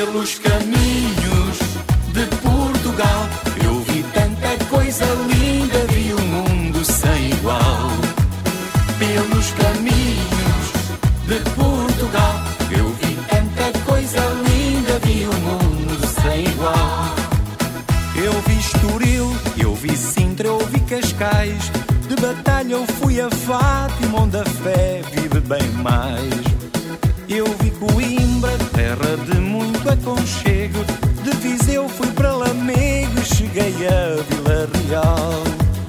Pelos caminhos de Portugal eu vi tanta coisa linda, vi um mundo sem igual. Pelos caminhos de Portugal eu vi tanta coisa linda, vi um mundo sem igual. Eu vi Estoril, eu vi Sintra, eu vi Cascais. De Batalha eu fui a Fátima, onde a fé vive bem mais. Eu vi Coimbra, terra de muito aconchego. De Viseu fui para Lamego, cheguei a Vila Real.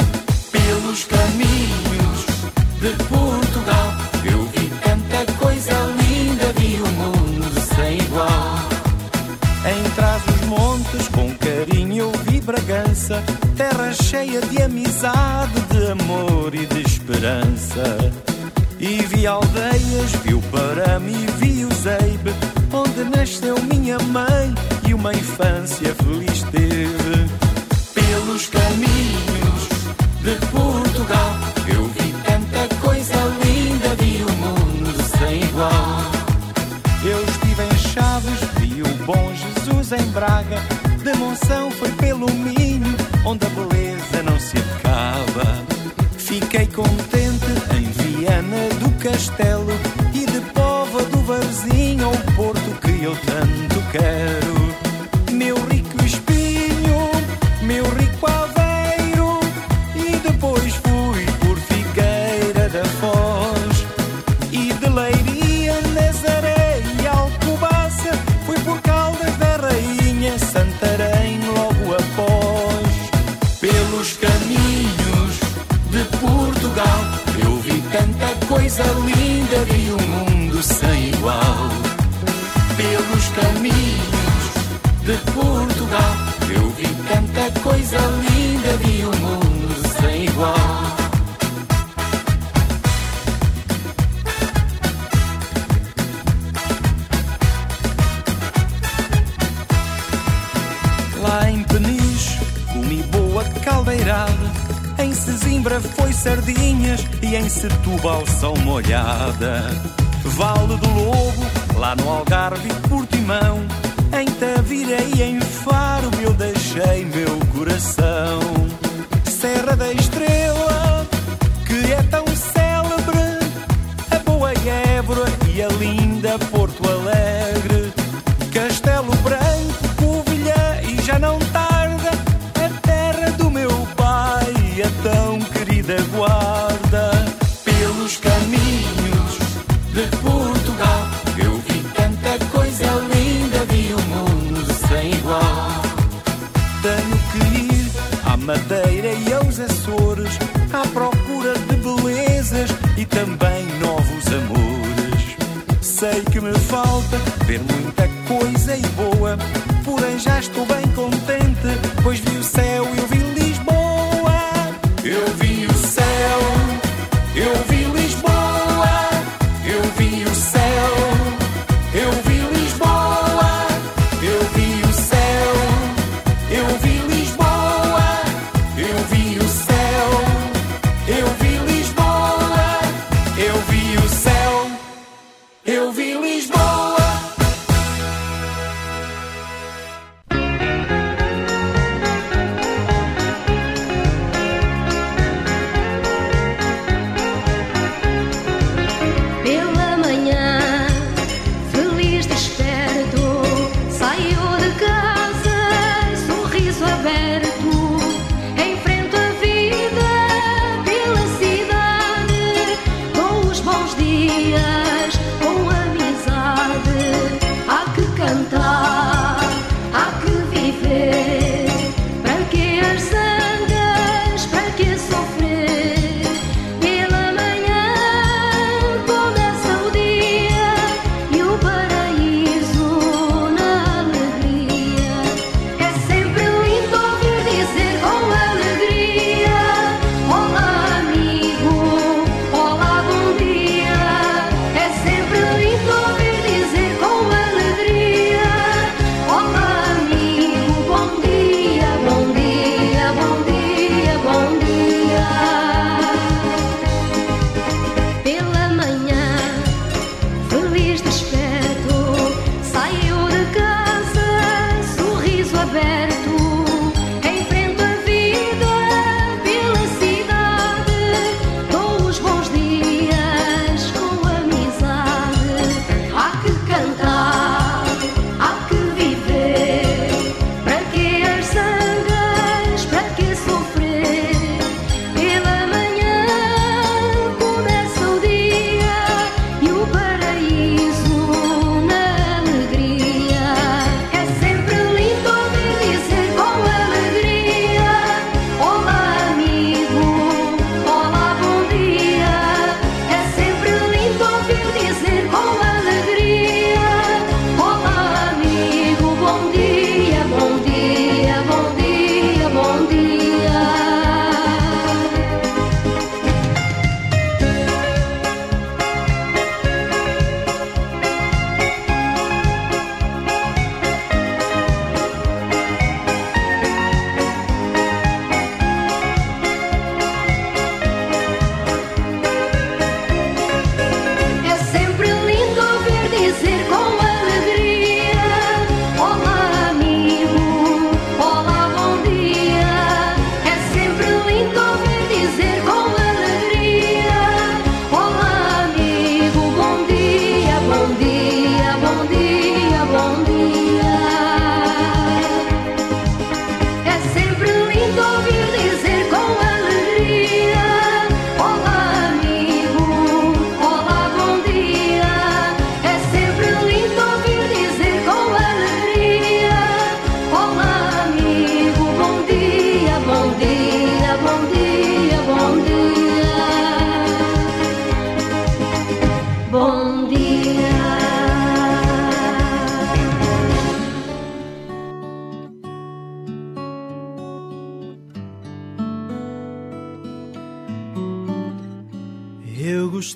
Pelos caminhos de Portugal eu vi tanta coisa linda, vi um mundo sem igual. Em Trás-os-Montes, com carinho eu vi Bragança, terra cheia de amizade, de amor e de esperança. E vi aldeias, vi o Parame e vi o Zeibe, onde nasceu minha mãe e uma infância feliz teve. Pelos caminhos de Portugal eu vi tanta coisa linda, vi um mundo sem igual. Eu estive em Chaves, vi o Bom Jesus em Braga. De Monção foi pelo Minho, onde a beleza não se acaba. Fiquei contente em Viana do Castelo e de Póvoa do Varzim, ao Porto que eu tanto quero. Meu rico Espinho, meu rico Aveiro, e depois fui por Figueira da Foz. E de Leiria, Nazaré e Alcobaça fui por Caldas da Rainha, Santarém logo após. Pelos caminhos de Portugal eu vi tanta coisa linda, vi um mundo sem igual. Pelos caminhos de Portugal eu vi tanta coisa linda, vi um mundo sem igual. Lá em Peniche comi boa caldeirada, em Sesimbra foi sardinhas e em Setúbal são molhada. Vale do Lobo, lá no Algarve e Portimão, em Tavira e em Faro eu deixei meu coração. Serra da Estrela, que é tão célebre, a boa Évora e a linda Porto Alegre. Castelo Branco, Covilhã e já não tarda, a terra do meu pai, a tão querida Guarda. Pelos caminhos de Portugal eu vi tanta coisa linda, vi um mundo sem igual. Tenho que ir à Madeira e aos Açores, à procura de belezas e também novos amores. Sei que me falta ver muita coisa e boa, porém já estou bem contente, pois vi o céu e eu vi Lisboa. Eu vi o céu, eu vi Lisboa, eu vi o céu, eu vi Lisboa, eu vi o céu, eu vi Lisboa, eu vi o céu, eu vi Lisboa, eu vi o céu, eu vi Lisboa. Pela manhã, feliz desperto, saio de casa, sorriso aberto, enfrento a vida pela cidade, com os bons dias, com amizade.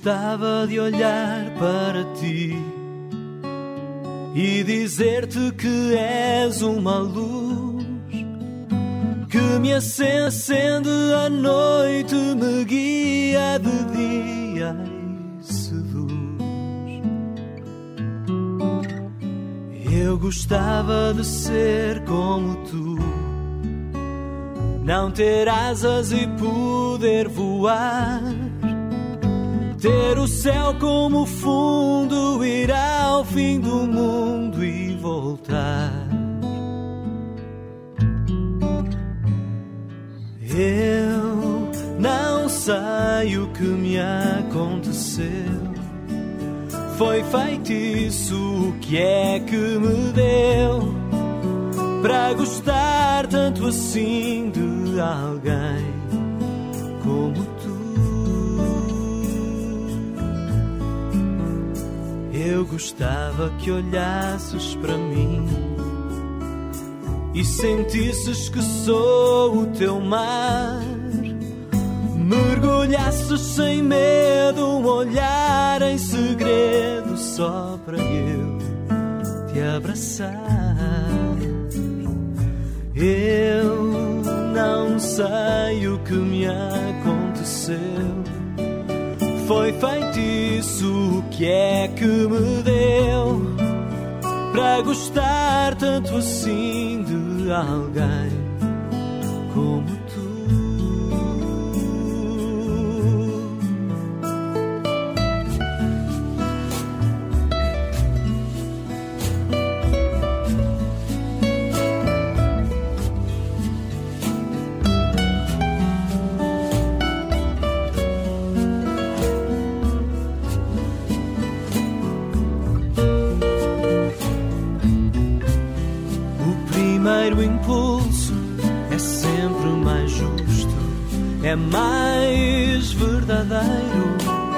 gostava de olhar para ti e dizer-te que és uma luz que me acende à noite, me guia de dia e seduz. Eu gostava de ser como tu, não ter asas e poder voar, ter o céu como fundo, ir ao fim do mundo e voltar. Eu não sei o que me aconteceu, foi feitiço, o que é que me deu para gostar tanto assim de alguém como tu. Eu gostava que olhasses para mim e sentisses que sou o teu mar, mergulhasses sem medo, um olhar em segredo só para eu te abraçar. Eu não sei o que me aconteceu, foi feitiço, o que é que me deu para gostar tanto assim de alguém como tu. O impulso é sempre mais justo, é mais verdadeiro.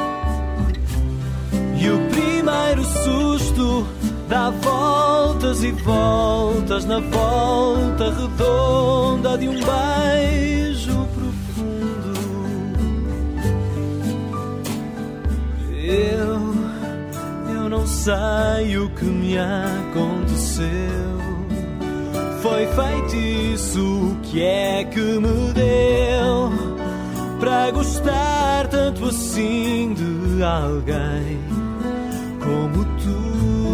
E o primeiro susto dá voltas e voltas na volta redonda de um beijo profundo. Eu não sei o que me aconteceu, foi feitiço, o que é que me deu para gostar tanto assim de alguém como tu.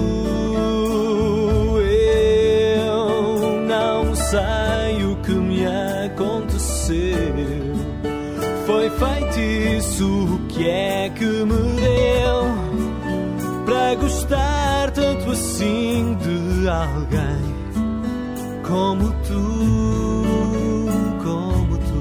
Eu não sei o que me aconteceu, foi feitiço, o que é que me deu para gostar tanto assim de alguém como tu, como tu.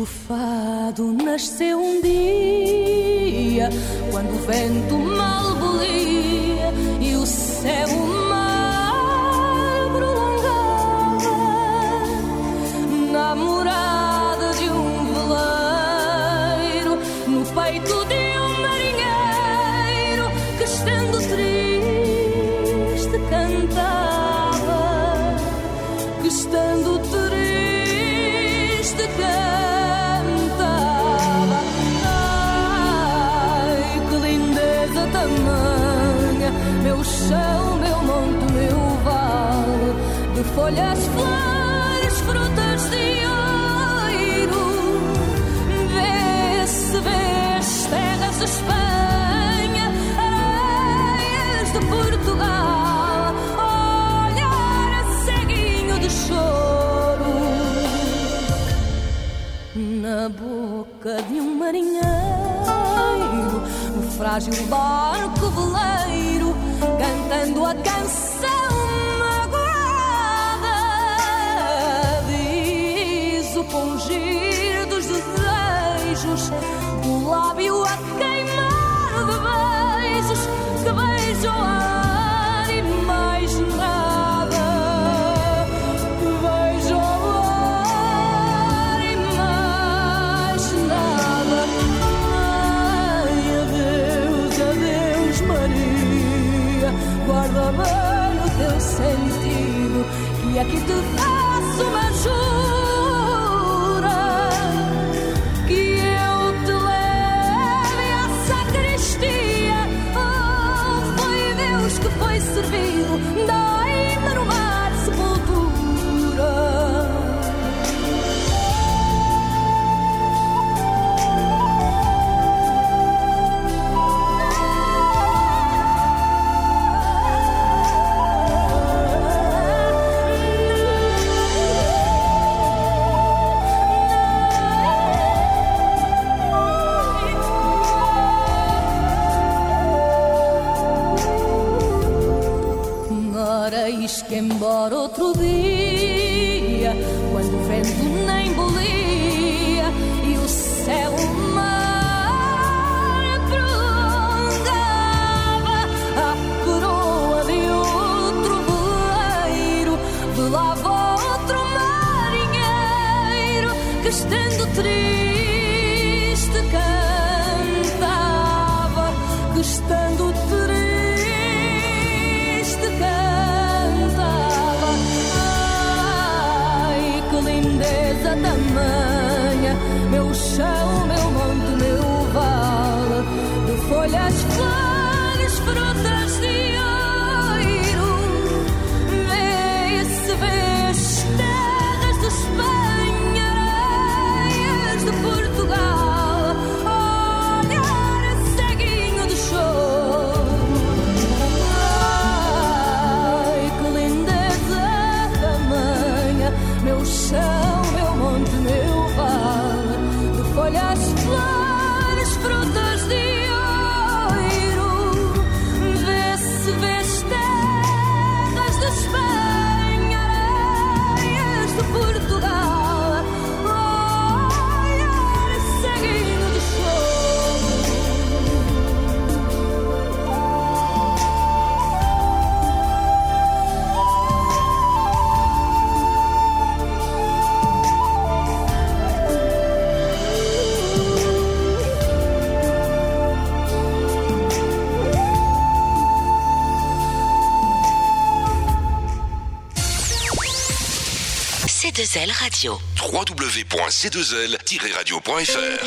O fado nasceu um dia, quando o vento mal bolia e o céu o mar prolongava, na morada de um veleiro, no peito de um marinheiro, que estando triste cantava, que estando triste cantava. Meu chão, meu monte, meu vale, de folhas, flores, frutas de oiro. Vê-se, vês terras de Espanha, areias de Portugal, olhar ceguinho de choro. Na boca de um marinheiro, no frágil barco veleiro, cantando a canção magoada, diz o pungir dos desejos, o lábio a queimar de beijos, que beijo ao ar e mais nada, que beijo ao ar e mais nada. Ai, adeus, adeus, Maria, guarda bem o teu sentido, que aqui te faço uma jura, que eu te leve à sacristia. Oh, foi Deus que foi servido, dai-me no mar sepultura. Eis que embora outro dia, quando o vento nem bolia e o céu o mar prolongava, a coroa de outro veleiro, velava outro marinheiro, que estando triste cantava, que estando triste cantava. Ai, que lindeza tamanha, meu chão, meu monte, meu vale, de folhas, flores, frutas de oiro. Vê-se, vês terras de Espanha, areias de Portugal, olhar ceguinho de choro. Ai, que lindeza tamanha, meu chão, meu monte, meu vale, de folhas, flores, frutas de oiro. Vê-se, vês terras de Espanha, areias de Portugal, olhar ceguinho de choro. C2L Radio. www.c2l-radio.fr.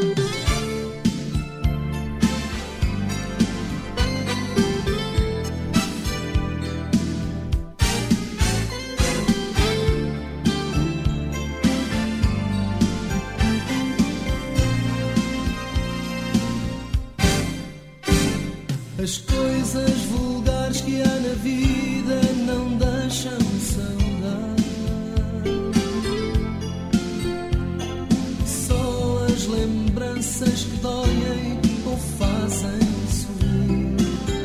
As coisas vulgares que há na vida não deixam saudade. Só as lembranças que doem ou fazem sorrir.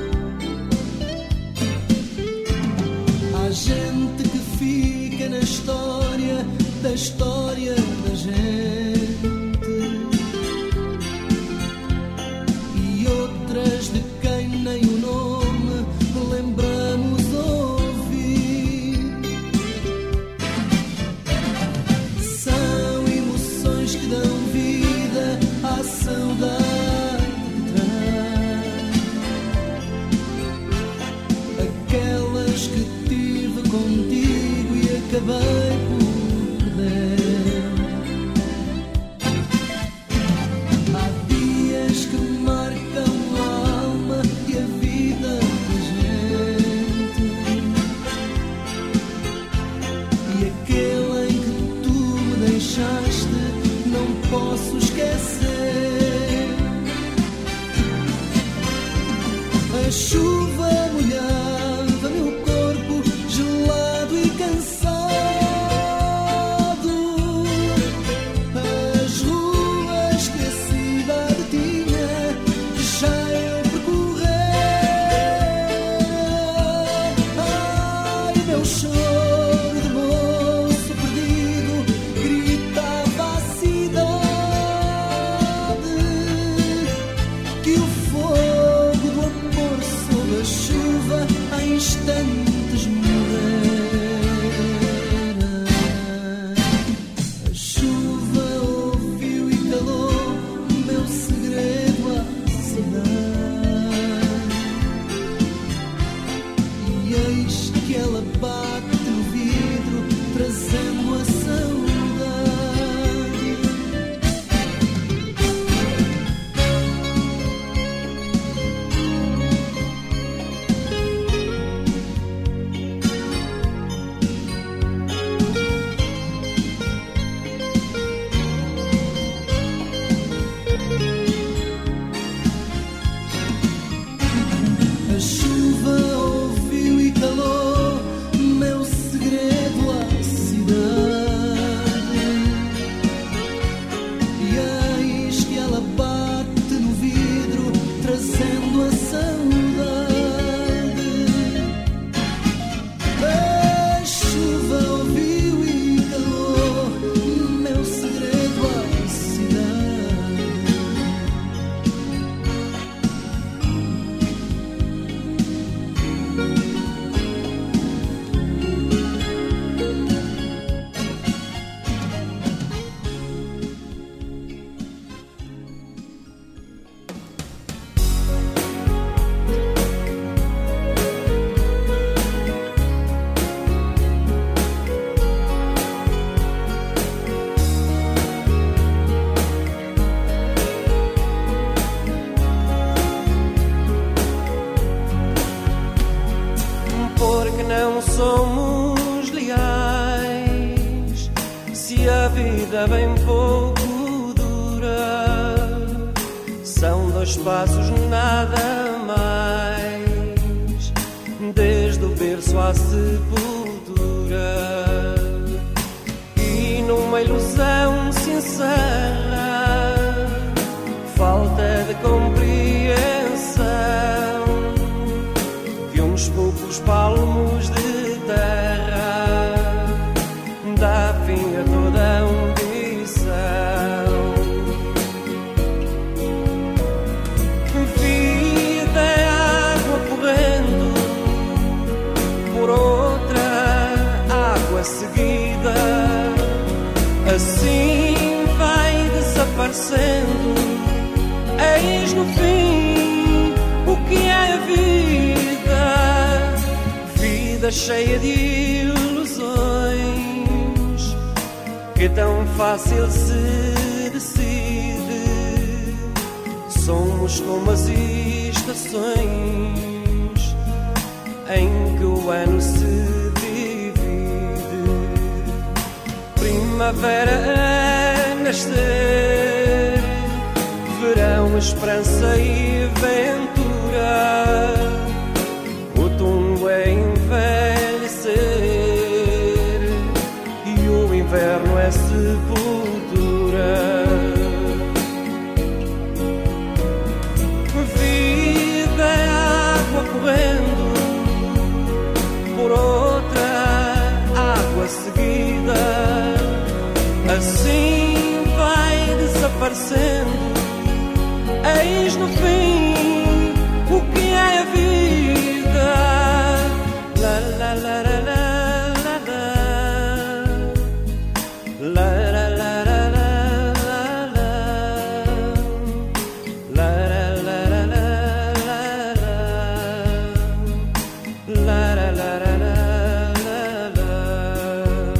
Há gente que fica na história da gente. acabei por perder. Há dias que marcam a alma e a vida da gente, e aquele em que tu me deixaste não posso esquecer. A chuva molhava meu corpo gelado e cansado. As ruas que a cidade tinha já eu percorrer. Ai, meu choro de moço perdido gritava à cidade que o fogo do amor sob a chuva há instantes morrera. A chuva ouviu e calou meu segredo à cidade, e eis que ela bate no vidro trazendo a saudade. A chuva ouviu e calou meu segredo à cidade, e eis que ela bate no vidro trazendo a saudade. A chuva ouviu e calou meu segredo à cidade. Porque não somos leais, se a vida bem pouco dura, são 2 passos nada mais, desde o berço à sepultura, e numa ilusão se encerra falta de compreensão de uns poucos palmos de terra, dá fim a toda a ambição. Vida é água correndo por outra água seguida, assim vai desaparecendo. Eis no fim o que é a vida, vida cheia de ilusões, que tão fácil se decide. Somos como as estações em que o ano se divide. Primavera a nascer, verão, esperança e ventura, outono é envelhecer e o inverno é sepultura. Vida é água correndo por outra água seguida, assim vai desaparecendo. Eis no fim o que é a vida. La la la la la la la la la la la la la la la la la.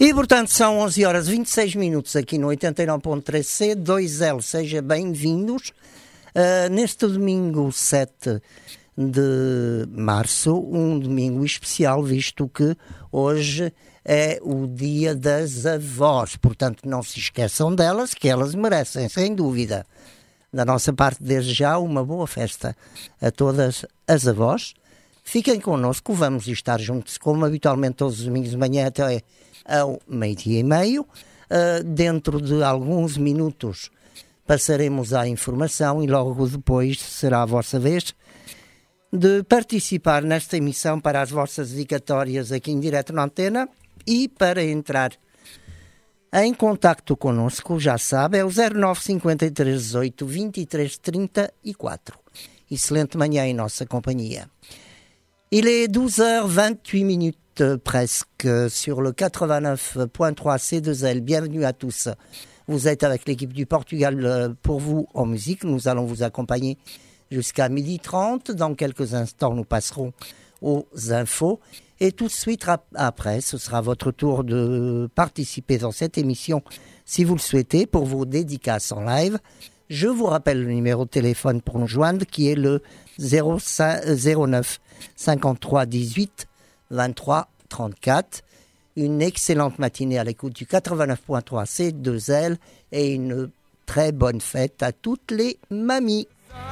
E, portanto, são 11 horas e 26 minutos aqui no 89.3C, 2L, seja bem-vindos. Neste domingo 7 de março, um domingo especial, visto que hoje é o dia das avós. Portanto, não se esqueçam delas, que elas merecem, sem dúvida. Da nossa parte, desde já, uma boa festa a todas as avós. Fiquem connosco, vamos estar juntos, como habitualmente, todos os domingos de manhã até ao 12:30. Dentro de alguns minutos passaremos à informação e logo depois será a vossa vez de participar nesta emissão para as vossas dedicatórias aqui em direto na antena. E para entrar em contacto connosco, já sabe, é o 0953 18 23 34. Excelente manhã em nossa companhia. Il est 12h28 presque sur le 89.3 C2L. Bienvenue à tous. Vous êtes avec l'équipe du Portugal pour vous en musique. Nous allons vous accompagner jusqu'à 12h30. Dans quelques instants, nous passerons aux infos. Et tout de suite après, ce sera votre tour de participer dans cette émission si vous le souhaitez pour vos dédicaces en live. Je vous rappelle le numéro de téléphone pour nous joindre qui est le 09 53 18 23 34. Une excellente matinée à l'écoute du 89.3 C2L et une très bonne fête à toutes les mamies.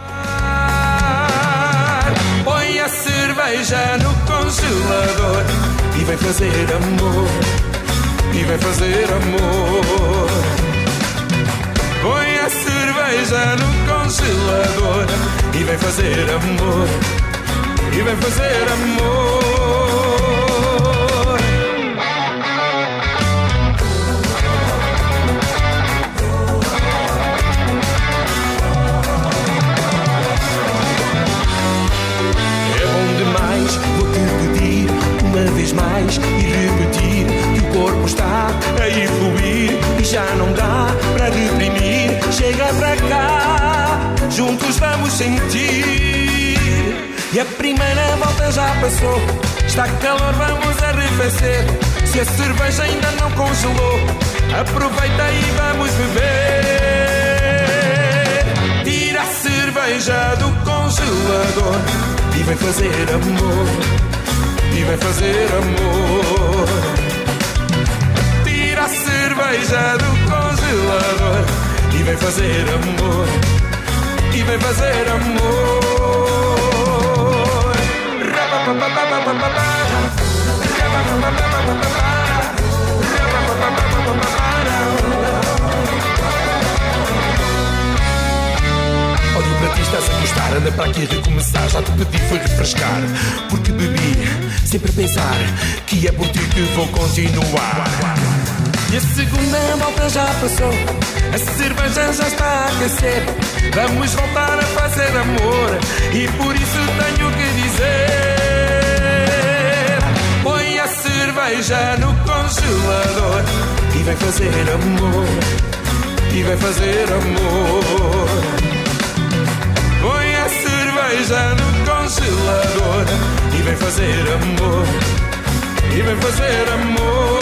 Põe a cerveja no congelador e vai fazer amor, e vai fazer amor. Põe a cerveja no congelador e vai fazer amor, e vai fazer amor. Uma vez mais e repetir que o corpo está a evoluir e já não dá para reprimir. Chega para cá, juntos vamos sentir. E a primeira volta já passou, está calor, vamos arrefecer. Se a cerveja ainda não congelou, aproveita e vamos beber. Tira a cerveja do congelador e vem fazer amor, e vai fazer amor. Tira a cerveja do congelador e vai fazer amor, e vai fazer amor. Olha para ti, estás a gostar, anda para aqui recomeçar. Já te pedi foi refrescar, porque bebi sempre a pensar que é por ti que vou continuar. E a segunda volta já passou, a cerveja já está a aquecer. Vamos voltar a fazer amor e por isso tenho que dizer: põe a cerveja no congelador e vai fazer amor, e vai fazer amor. Põe a cerveja no congelador e vem fazer amor, e vem fazer amor.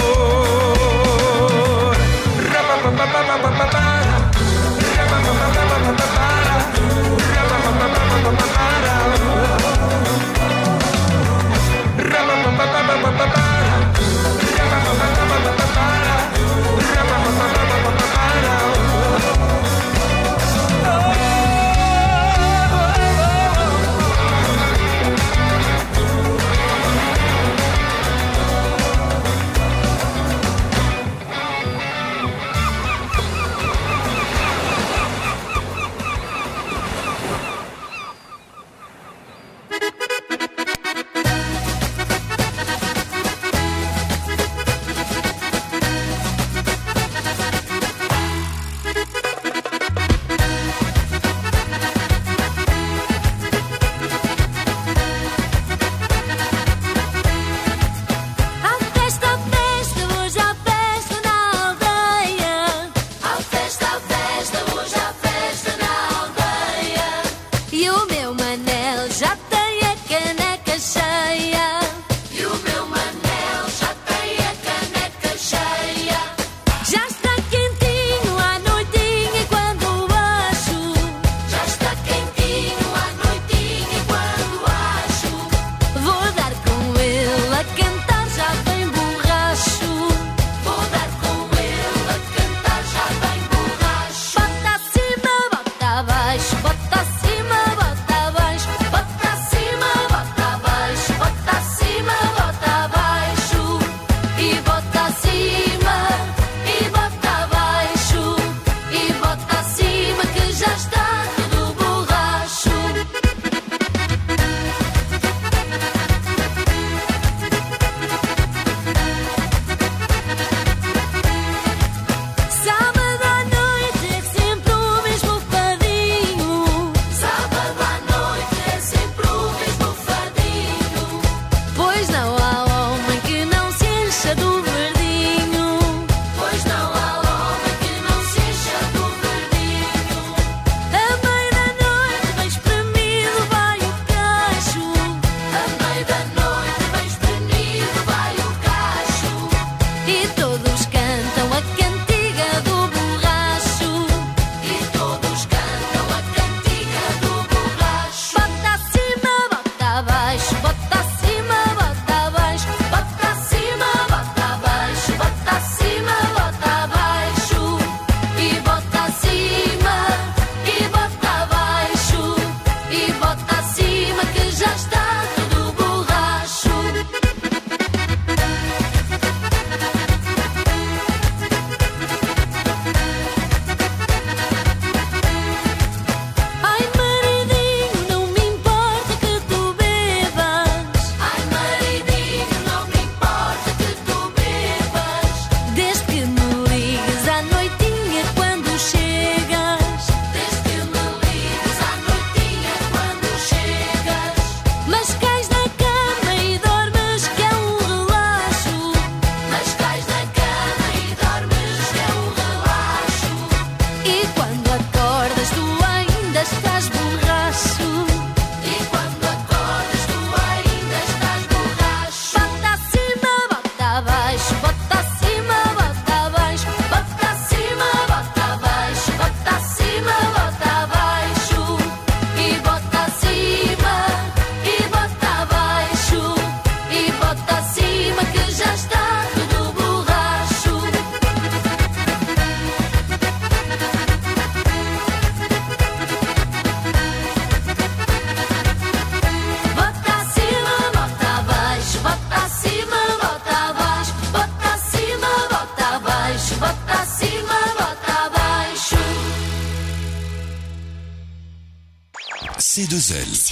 C2L.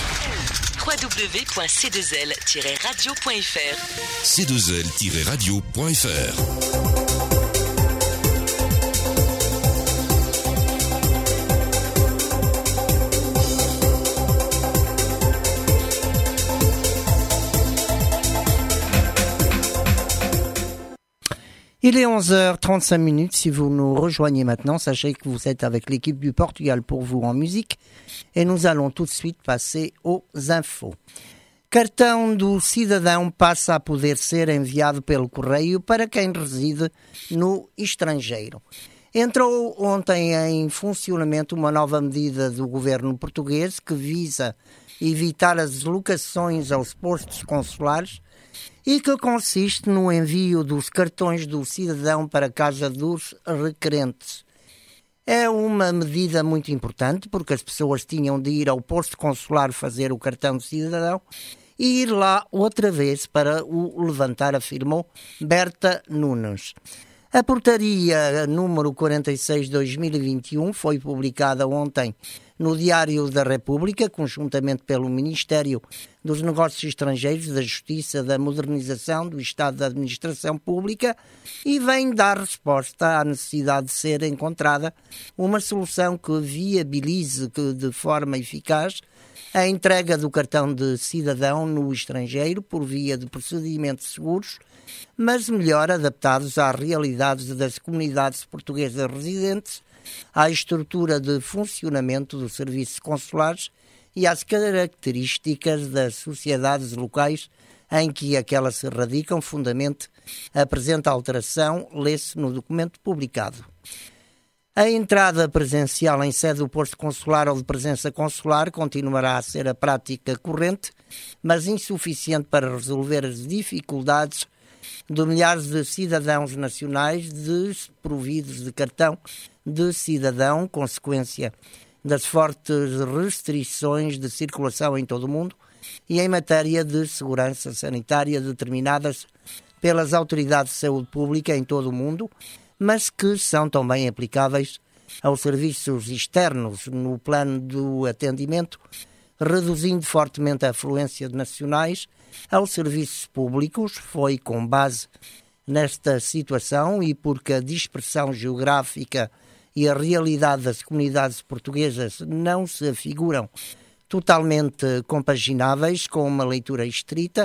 www.c2l-radio.fr C2L-radio.fr. Il est 11h35. Si vous nous rejoignez maintenant, sachez que vous êtes avec l'équipe du Portugal pour vous en musique. E nous allons tout de suite passer aux infos. Cartão do cidadão passa a poder ser enviado pelo correio para quem reside no estrangeiro. Entrou ontem em funcionamento uma nova medida do governo português que visa evitar as deslocações aos postos consulares e que consiste no envio dos cartões do cidadão para a casa dos requerentes. É uma medida muito importante porque as pessoas tinham de ir ao posto consular fazer o cartão do cidadão e ir lá outra vez para o levantar, afirmou Berta Nunes. A portaria número 46/2021 foi publicada ontem no Diário da República, conjuntamente pelo Ministério dos Negócios Estrangeiros, da Justiça, da Modernização, do Estado da Administração Pública, e vem dar resposta à necessidade de ser encontrada uma solução que viabilize de forma eficaz a entrega do cartão de cidadão no estrangeiro por via de procedimentos seguros, mas melhor adaptados às realidades das comunidades portuguesas residentes, à estrutura de funcionamento dos serviços consulares e às características das sociedades locais em que aquelas se radicam. Fundamente, a presente alteração lê-se no documento publicado. A entrada presencial em sede do posto consular ou de presença consular continuará a ser a prática corrente, mas insuficiente para resolver as dificuldades de milhares de cidadãos nacionais desprovidos de cartão de cidadão, consequência das fortes restrições de circulação em todo o mundo e em matéria de segurança sanitária determinadas pelas autoridades de saúde pública em todo o mundo, mas que são também aplicáveis aos serviços externos no plano do atendimento, reduzindo fortemente a afluência de nacionais aos serviços públicos. Foi com base nesta situação e porque a dispersão geográfica e a realidade das comunidades portuguesas não se afiguram totalmente compagináveis com uma leitura estrita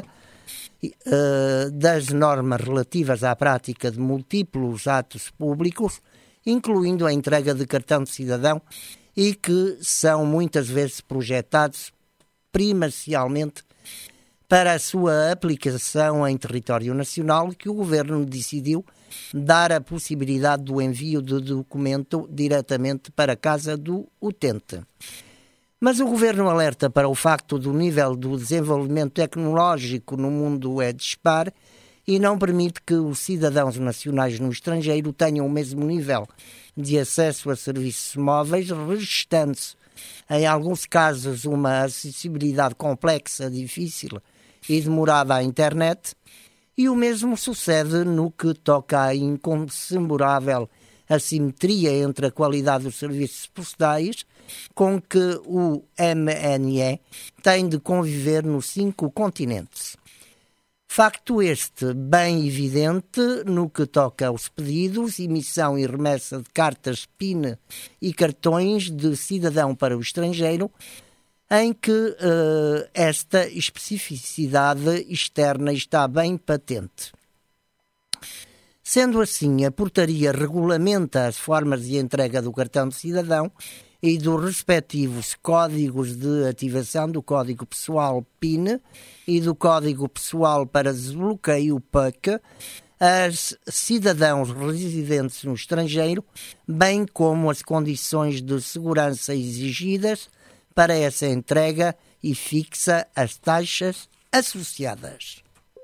das normas relativas à prática de múltiplos atos públicos, incluindo a entrega de cartão de cidadão, e que são muitas vezes projetados primordialmente para a sua aplicação em território nacional, que o Governo decidiu dar a possibilidade do envio do documento diretamente para a casa do utente. Mas o Governo alerta para o facto do nível do desenvolvimento tecnológico no mundo é dispar e não permite que os cidadãos nacionais no estrangeiro tenham o mesmo nível de acesso a serviços móveis, registando-se, em alguns casos, uma acessibilidade complexa, difícil e demorada à internet, e o mesmo sucede no que toca à incomensurável assimetria entre a qualidade dos serviços postais com que o MNE tem de conviver nos 5 continentes. Facto este bem evidente no que toca aos pedidos, emissão e remessa de cartas PIN e cartões de cidadão para o estrangeiro, em que esta especificidade externa está bem patente. Sendo assim, a portaria regulamenta as formas de entrega do cartão de cidadão e dos respectivos códigos de ativação do Código Pessoal PIN e do Código Pessoal para desbloqueio PUC aos cidadãos residentes no estrangeiro, bem como as condições de segurança exigidas para essa entrega e fixa as taxas associadas.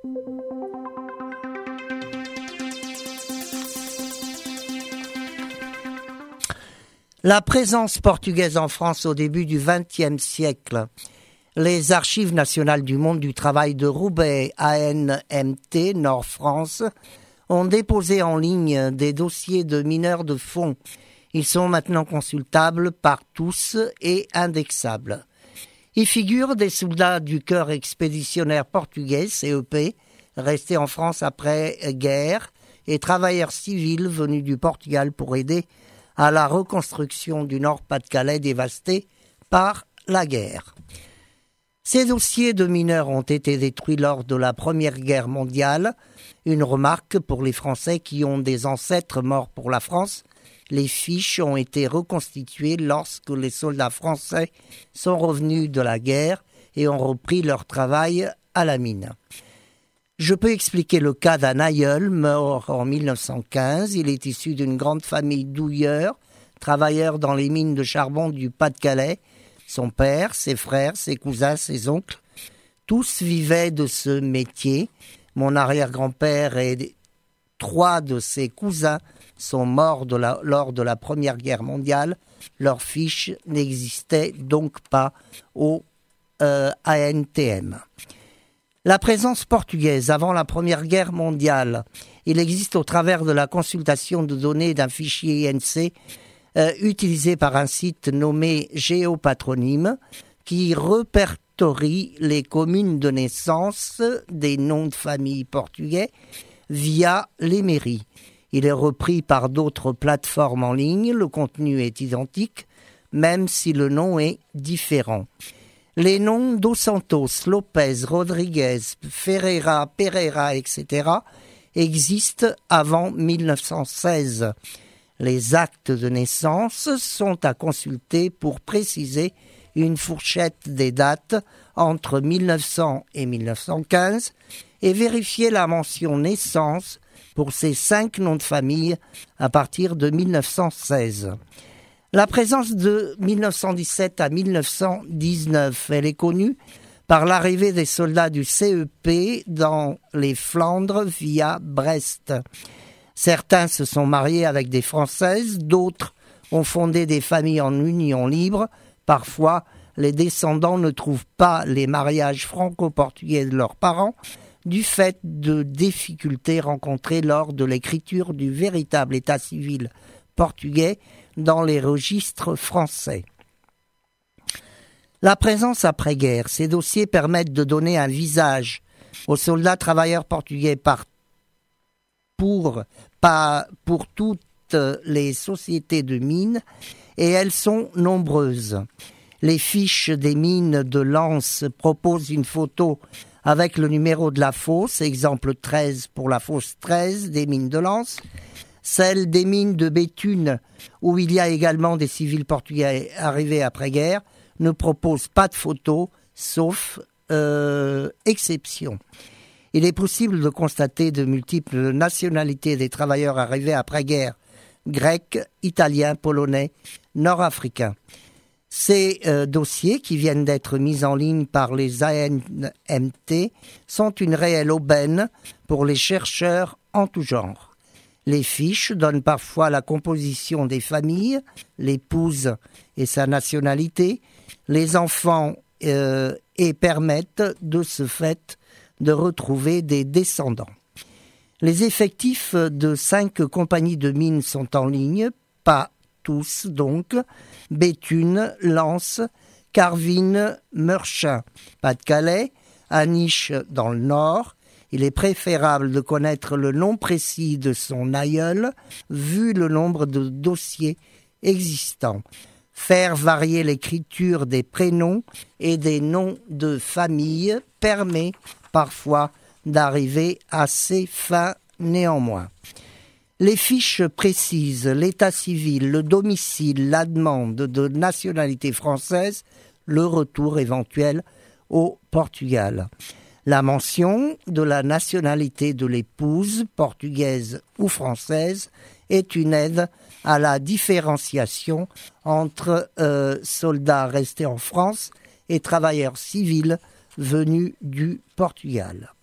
La présence portugaise en France au début du XXe siècle. Les Archives nationales du monde du travail de Roubaix, ANMT, Nord-France, ont déposé en ligne des dossiers de mineurs de fonds. Ils sont maintenant consultables par tous et indexables. Y figurent des soldats du Corps expéditionnaire portugais, CEP, restés en France après-guerre, et travailleurs civils venus du Portugal pour aider à la reconstruction du Nord-Pas-de-Calais dévasté par la guerre. Ces dossiers de mineurs ont été détruits lors de la Première Guerre mondiale. Une remarque pour les Français qui ont des ancêtres morts pour la France. Les fiches ont été reconstituées lorsque les soldats français sont revenus de la guerre et ont repris leur travail à la mine. Je peux expliquer le cas d'un aïeul mort en 1915. Il est issu d'une grande famille douilleurs, travailleurs dans les mines de charbon du Pas-de-Calais. Son père, ses frères, ses cousins, ses oncles, tous vivaient de ce métier. Mon arrière-grand-père et 3 de ses cousins sont morts lors de la Première Guerre mondiale. Leurs fiches n'existaient donc pas au ANTM. La présence portugaise avant la Première Guerre mondiale, il existe au travers de la consultation de données d'un fichier INC utilisé par un site nommé Géopatronyme qui répertorie les communes de naissance des noms de famille portugais via les mairies. Il est repris par d'autres plateformes en ligne, le contenu est identique, même si le nom est différent. Les noms Dos Santos, Lopez, Rodriguez, Ferreira, Pereira, etc. existent avant 1916. Les actes de naissance sont à consulter pour préciser une fourchette des dates entre 1900 et 1915 et vérifier la mention naissance pour ces 5 noms de famille à partir de 1916. La présence de 1917 à 1919, elle est connue par l'arrivée des soldats du CEP dans les Flandres via Brest. Certains se sont mariés avec des Françaises, d'autres ont fondé des familles en union libre. Parfois, les descendants ne trouvent pas les mariages franco-portugais de leurs parents du fait de difficultés rencontrées lors de l'écriture du véritable état civil portugais dans les registres français. La présence après-guerre, ces dossiers permettent de donner un visage aux soldats travailleurs portugais pour toutes les sociétés de mines, et elles sont nombreuses. Les fiches des mines de Lens proposent une photo avec le numéro de la fosse, exemple 13 pour la fosse 13 des mines de Lens. Celle des mines de Béthune, où il y a également des civils portugais arrivés après-guerre, ne propose pas de photos, sauf exception. Il est possible de constater de multiples nationalités des travailleurs arrivés après-guerre, grecs, italiens, polonais, nord-africains. Ces dossiers qui viennent d'être mis en ligne par les ANMT sont une réelle aubaine pour les chercheurs en tout genre. Les fiches donnent parfois la composition des familles, l'épouse et sa nationalité, les enfants et permettent de ce fait de retrouver des descendants. Les effectifs de 5 compagnies de mines sont en ligne, pas tous donc, Béthune, Lens, Carvin, Meurchin, Pas-de-Calais, Aniche dans le Nord. Il est préférable de connaître le nom précis de son aïeul, vu le nombre de dossiers existants. Faire varier l'écriture des prénoms et des noms de famille permet parfois d'arriver à ses fins néanmoins. Les fiches précisent l'état civil, le domicile, la demande de nationalité française, le retour éventuel au Portugal. La mention de la nationalité de l'épouse, portugaise ou française, est une aide à la différenciation entre soldats restés en France et travailleurs civils venus du Portugal.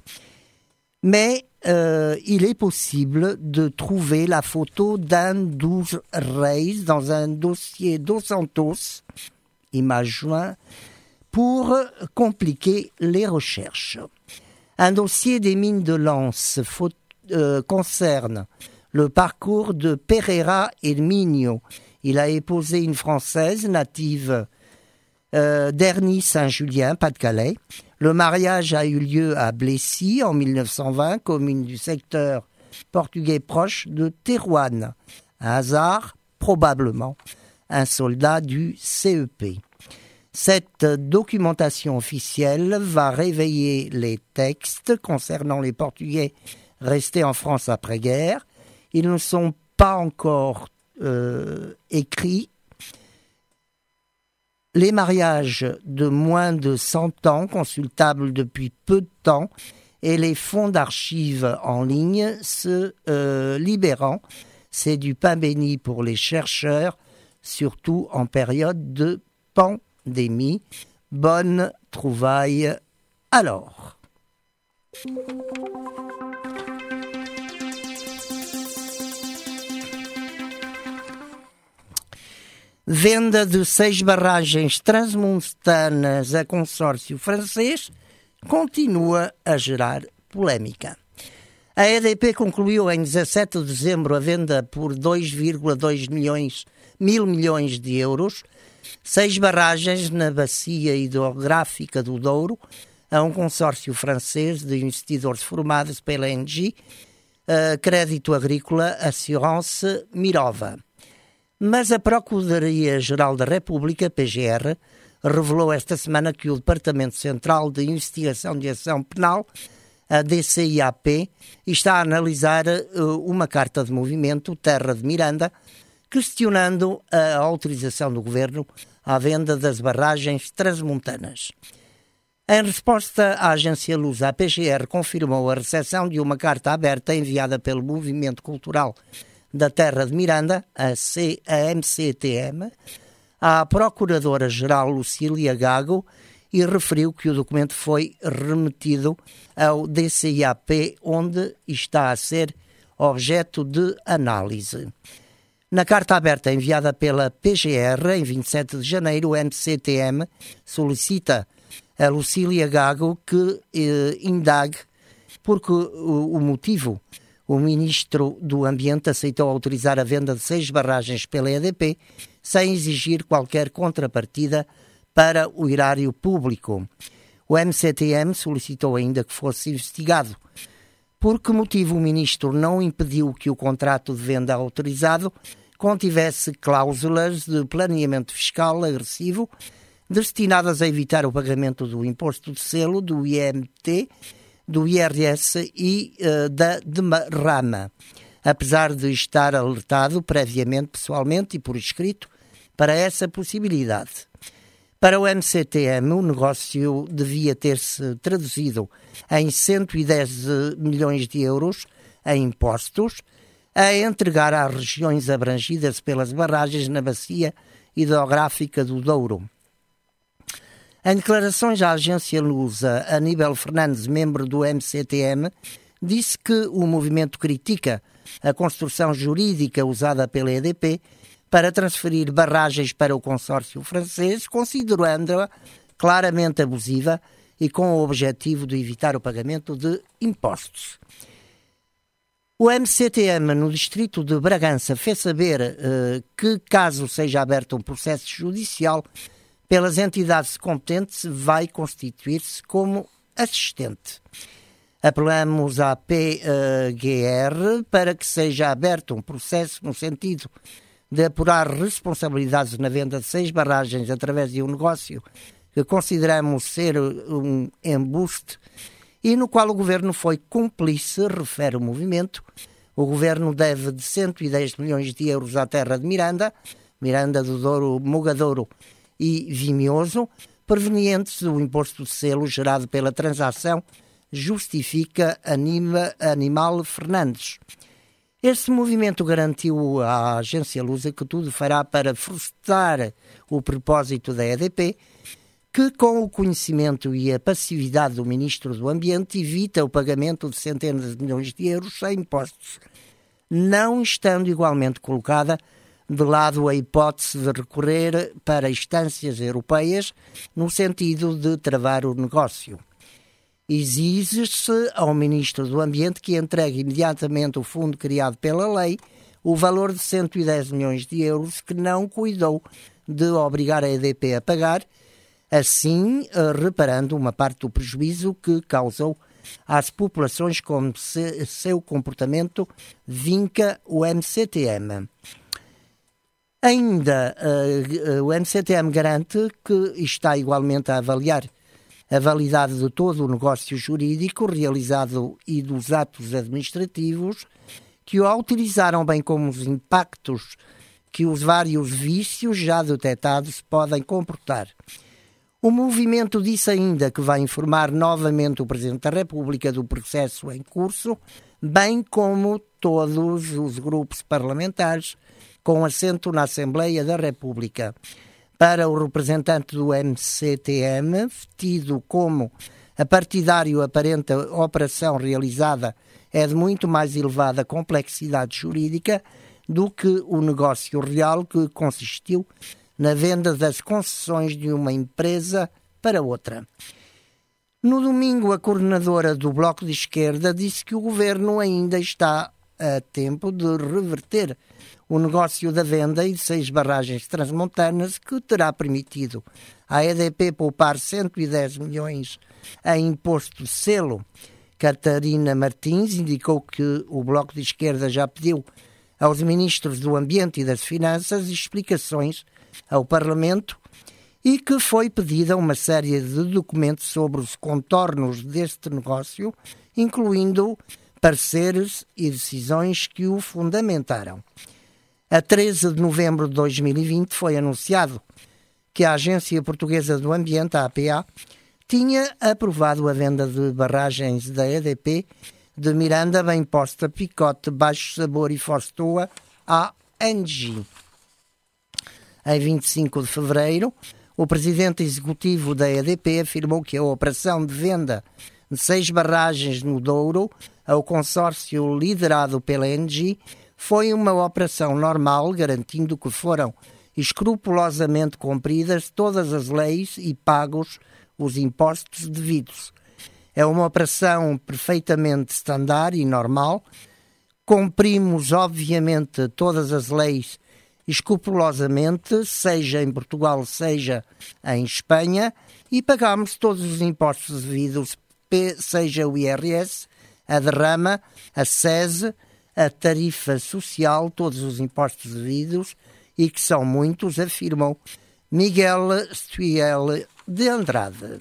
Mais il est possible de trouver la photo d'un 12 Reis dans un dossier Dos Santos, image jointe, pour compliquer les recherches. Un dossier des mines de Lens concerne le parcours de Pereira et Minho. Il a épousé une Française native d'Erny-Saint-Julien, Pas-de-Calais. Le mariage a eu lieu à Blessy en 1920, commune du secteur portugais proche de Terouanne. Un hasard, probablement, un soldat du CEP. Cette documentation officielle va réveiller les textes concernant les Portugais restés en France après-guerre. Ils ne sont pas encore écrits. Les mariages de moins de 100 ans, consultables depuis peu de temps, et les fonds d'archives en ligne se libérant. C'est du pain béni pour les chercheurs, surtout en période de pandémie. Bonne trouvaille alors. Venda de 6 barragens transmontanas a consórcio francês continua a gerar polémica. A EDP concluiu em 17 de dezembro a venda por 2,2 mil milhões de euros, 6 barragens na bacia hidrográfica do Douro, a um consórcio francês de investidores formados pela ENGIE, Crédito Agrícola Assurance Mirova. Mas a Procuradoria-Geral da República, PGR, revelou esta semana que o Departamento Central de Investigação de Ação Penal, a DCIAP, está a analisar uma carta de movimento, Terra de Miranda, questionando a autorização do Governo à venda das barragens transmontanas. Em resposta à agência Lusa, a PGR confirmou a recepção de uma carta aberta enviada pelo Movimento Cultural da Terra de Miranda, a MCTM, à Procuradora-Geral Lucília Gago, e referiu que o documento foi remetido ao DCIAP, onde está a ser objeto de análise. Na carta aberta enviada pela PGR, em 27 de janeiro, o MCTM solicita a Lucília Gago que indague porque o motivo. O Ministro do Ambiente aceitou autorizar a venda de 6 barragens pela EDP sem exigir qualquer contrapartida para o erário público. O MCTM solicitou ainda que fosse investigado por que motivo o Ministro não impediu que o contrato de venda autorizado contivesse cláusulas de planeamento fiscal agressivo destinadas a evitar o pagamento do imposto de selo, do IMT, do IRS e da derrama, apesar de estar alertado previamente, pessoalmente e por escrito, para essa possibilidade. Para o MCTM, o negócio devia ter-se traduzido em 110 milhões de euros em impostos, a entregar às regiões abrangidas pelas barragens na bacia hidrográfica do Douro. Em declarações à agência Lusa, Aníbal Fernandes, membro do MCTM, disse que o movimento critica a construção jurídica usada pela EDP para transferir barragens para o consórcio francês, considerando-a claramente abusiva e com o objetivo de evitar o pagamento de impostos. O MCTM no distrito de Bragança fez saber que, caso seja aberto um processo judicial pelas entidades competentes, vai constituir-se como assistente. Apelamos à PGR para que seja aberto um processo no sentido de apurar responsabilidades na venda de 6 barragens através de um negócio que consideramos ser um embuste e no qual o Governo foi cúmplice, refere o movimento. O Governo deve de 110 milhões de euros à Terra de Miranda, Miranda do Douro, Mogadouro e Vimioso, provenientes do imposto de selo gerado pela transação, justifica Animal Fernandes. Este movimento garantiu à agência Lusa que tudo fará para frustrar o propósito da EDP, que, com o conhecimento e a passividade do Ministro do Ambiente, evita o pagamento de centenas de milhões de euros sem impostos, não estando igualmente colocada de lado a hipótese de recorrer para instâncias europeias no sentido de travar o negócio. Exige-se ao Ministro do Ambiente que entregue imediatamente o fundo criado pela lei, o valor de 110 milhões de euros que não cuidou de obrigar a EDP a pagar, assim reparando uma parte do prejuízo que causou às populações como seu comportamento vinca o MCTM. Ainda o MCTM garante que está igualmente a avaliar a validade de todo o negócio jurídico realizado e dos atos administrativos que o autorizaram, bem como os impactos que os vários vícios já detectados podem comportar. O movimento disse ainda que vai informar novamente o Presidente da República do processo em curso, bem como todos os grupos parlamentares com assento na Assembleia da República. Para o representante do MCTM, tido como a partidário aparente a operação realizada é de muito mais elevada complexidade jurídica do que o negócio real que consistiu na venda das concessões de uma empresa para outra. No domingo, a coordenadora do Bloco de Esquerda disse que o governo ainda está a tempo de reverter o negócio da venda e de 6 barragens transmontanas, que terá permitido à EDP poupar 110 milhões em imposto de selo. Catarina Martins indicou que o Bloco de Esquerda já pediu aos ministros do Ambiente e das Finanças explicações ao Parlamento e que foi pedida uma série de documentos sobre os contornos deste negócio, incluindo pareceres e decisões que o fundamentaram. A 13 de novembro de 2020 foi anunciado que a Agência Portuguesa do Ambiente, a APA, tinha aprovado a venda de barragens da EDP de Miranda, Bem Posta, Picote, Baixo Sabor e Fostoa à ENGIE. Em 25 de fevereiro, o presidente executivo da EDP afirmou que a operação de venda de 6 barragens no Douro ao consórcio liderado pela ENGIE foi uma operação normal, garantindo que foram escrupulosamente cumpridas todas as leis e pagos os impostos devidos. É uma operação perfeitamente standard e normal. Cumprimos, obviamente, todas as leis escrupulosamente, seja em Portugal, seja em Espanha, e pagamos todos os impostos devidos, seja o IRS, a derrama, a SES, a tarifa social, todos os impostos devidos, e que são muitos, afirmou Miguel Stuel de Andrade.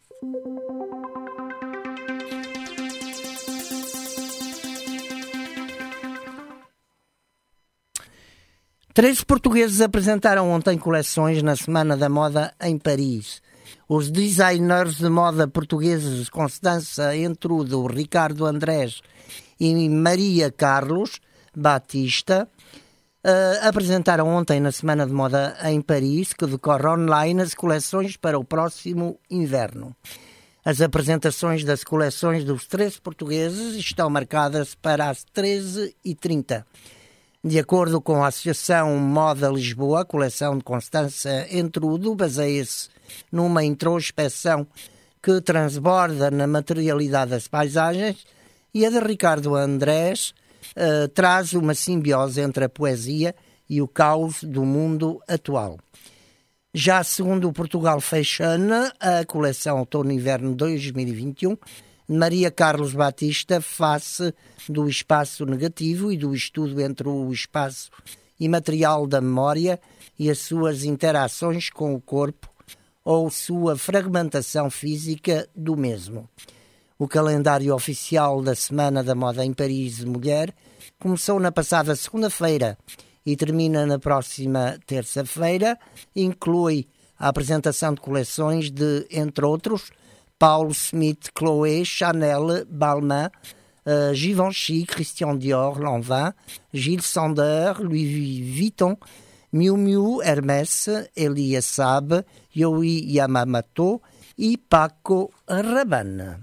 Três portugueses apresentaram ontem coleções na Semana da Moda em Paris. Os designers de moda portugueses Constança Entrudo, Ricardo Andrés e Maria Carlos Batista apresentaram ontem na Semana de Moda em Paris, que decorre online, as coleções para o próximo inverno. As apresentações das coleções dos três portugueses estão marcadas para as 13h30. De acordo com a Associação Moda Lisboa, a coleção de Constança Entrudo baseia-se numa introspeção que transborda na materialidade das paisagens, e a de Ricardo Andrés traz uma simbiose entre a poesia e o caos do mundo atual. Já segundo o Portugal Fashion, a coleção Outono-Inverno 2021, Maria Carlos Batista, face do espaço negativo e do estudo entre o espaço imaterial da memória e as suas interações com o corpo ou sua fragmentação física do mesmo. O calendário oficial da Semana da Moda em Paris de Mulher começou na passada segunda-feira e termina na próxima terça-feira. Inclui a apresentação de coleções de, entre outros, Paul Smith, Chloé, Chanel, Balmain, Givenchy, Christian Dior, Lanvin, Gilles Sander, Louis Vuitton, Miu Miu, Hermès, Elia Saab, Yoi Yamamoto e Paco Rabanne.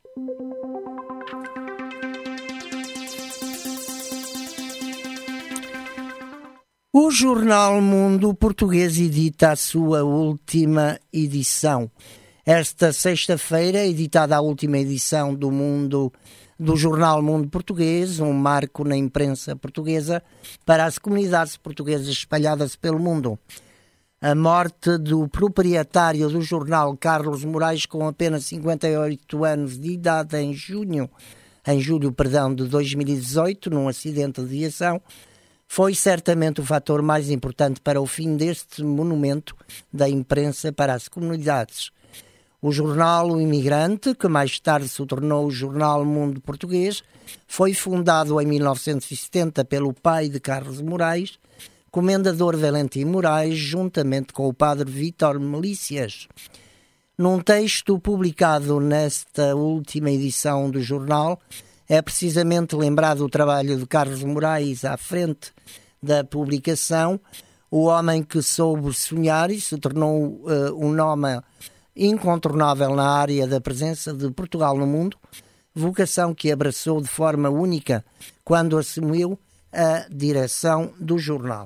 O jornal Mundo Português edita a sua última edição. Esta sexta-feira, editada a última edição do jornal Mundo Português, um marco na imprensa portuguesa para as comunidades portuguesas espalhadas pelo mundo. A morte do proprietário do jornal, Carlos Moraes, com apenas 58 anos de idade, em julho de 2018, num acidente de aviação, foi certamente o fator mais importante para o fim deste monumento da imprensa para as comunidades. O jornal O Imigrante, que mais tarde se tornou o Jornal Mundo Português, foi fundado em 1970 pelo pai de Carlos Moraes, Comendador Valentim Moraes, juntamente com o padre Vítor Melícias. Num texto publicado nesta última edição do jornal, é precisamente lembrado o trabalho de Carlos Moraes à frente da publicação, o homem que soube sonhar e se tornou um nome incontornável na área da presença de Portugal no mundo, vocação que abraçou de forma única quando assumiu a direção do jornal.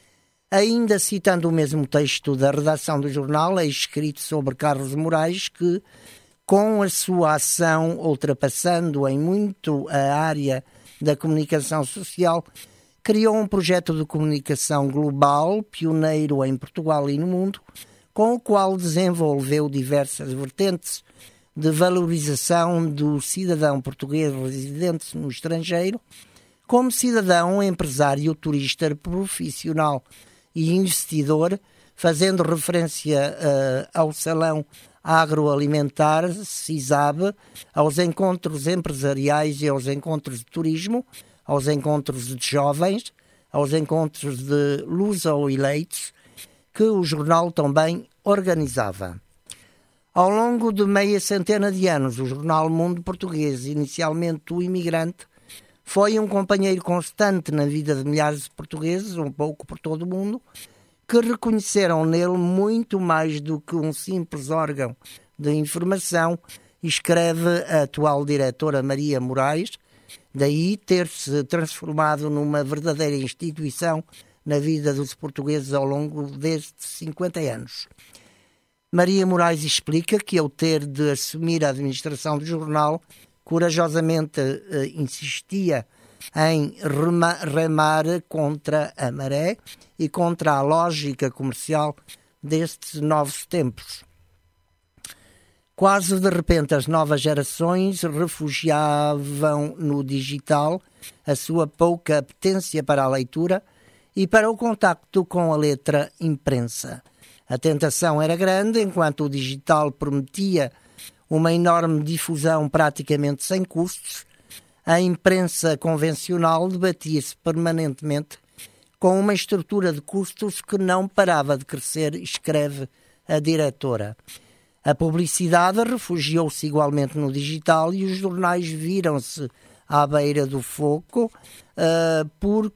Ainda citando o mesmo texto da redação do jornal, é escrito sobre Carlos Moraes que, com a sua ação ultrapassando em muito a área da comunicação social, criou um projeto de comunicação global, pioneiro em Portugal e no mundo, com o qual desenvolveu diversas vertentes de valorização do cidadão português residente no estrangeiro, como cidadão, empresário, turista, profissional e investidor, fazendo referência ao Salão Agroalimentar, CISAB, aos encontros empresariais e aos encontros de turismo, aos encontros de jovens, aos encontros de luso-eleitos, que o jornal também organizava. Ao longo de meia centena de anos, o jornal Mundo Português, inicialmente O Imigrante, foi um companheiro constante na vida de milhares de portugueses, um pouco por todo o mundo, que reconheceram nele muito mais do que um simples órgão de informação, escreve a atual diretora Maria Moraes, daí ter-se transformado numa verdadeira instituição na vida dos portugueses ao longo destes 50 anos. Maria Moraes explica que, ao ter de assumir a administração do jornal, corajosamente insistia em remar contra a maré e contra a lógica comercial destes novos tempos. Quase de repente as novas gerações refugiavam no digital a sua pouca apetência para a leitura e para o contacto com a letra imprensa. A tentação era grande, enquanto o digital prometia uma enorme difusão praticamente sem custos, a imprensa convencional debatia-se permanentemente com uma estrutura de custos que não parava de crescer, escreve a diretora. A publicidade refugiou-se igualmente no digital e os jornais viram-se à beira do fogo por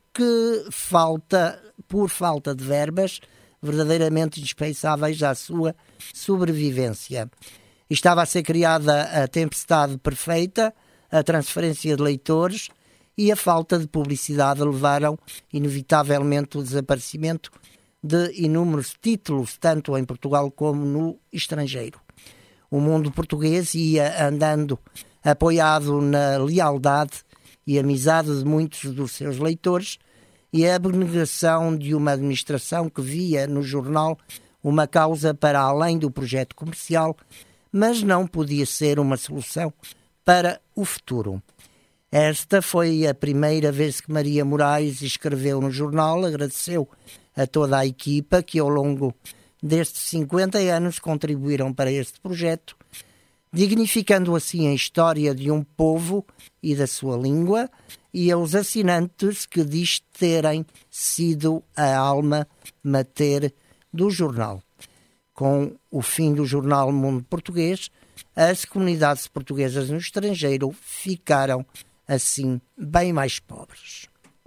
falta de verbas verdadeiramente indispensáveis à sua sobrevivência. Estava a ser criada a tempestade perfeita, a transferência de leitores e a falta de publicidade levaram, inevitavelmente, o desaparecimento de inúmeros títulos, tanto em Portugal como no estrangeiro. O Mundo Português ia andando apoiado na lealdade e amizade de muitos dos seus leitores e a abnegação de uma administração que via no jornal uma causa para além do projeto comercial, mas não podia ser uma solução para o futuro. Esta foi a primeira vez que Maria Moraes escreveu no jornal, agradeceu a toda a equipa que ao longo destes 50 anos contribuíram para este projeto, dignificando assim a história de um povo e da sua língua, e aos assinantes que diz terem sido a alma mater do jornal. Com o fim do jornal Mundo Português, as comunidades portuguesas no estrangeiro ficaram, assim, bem mais pobres.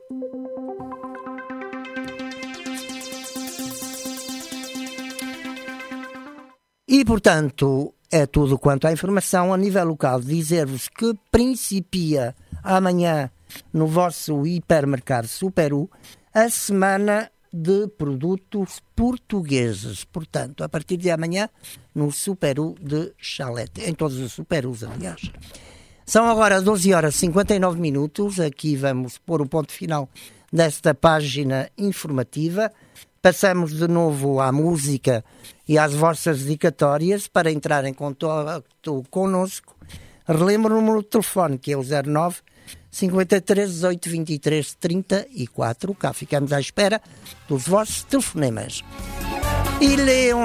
E, portanto, é tudo quanto à informação a nível local. Dizer-vos que principia amanhã no vosso hipermercado Superu a semana de produtos portugueses. Portanto, a partir de amanhã, no Superu de Chalete. Em todos os Superus, aliás. São agora 12 horas e 59 minutos. Aqui vamos pôr o ponto final desta página informativa. Passamos de novo à música e às vossas dedicatórias. Para entrar em contato connosco, relembro o número de telefone, que é o 09 53 18 23 34. Cá ficamos à espera dos vossos telefonemas. Il est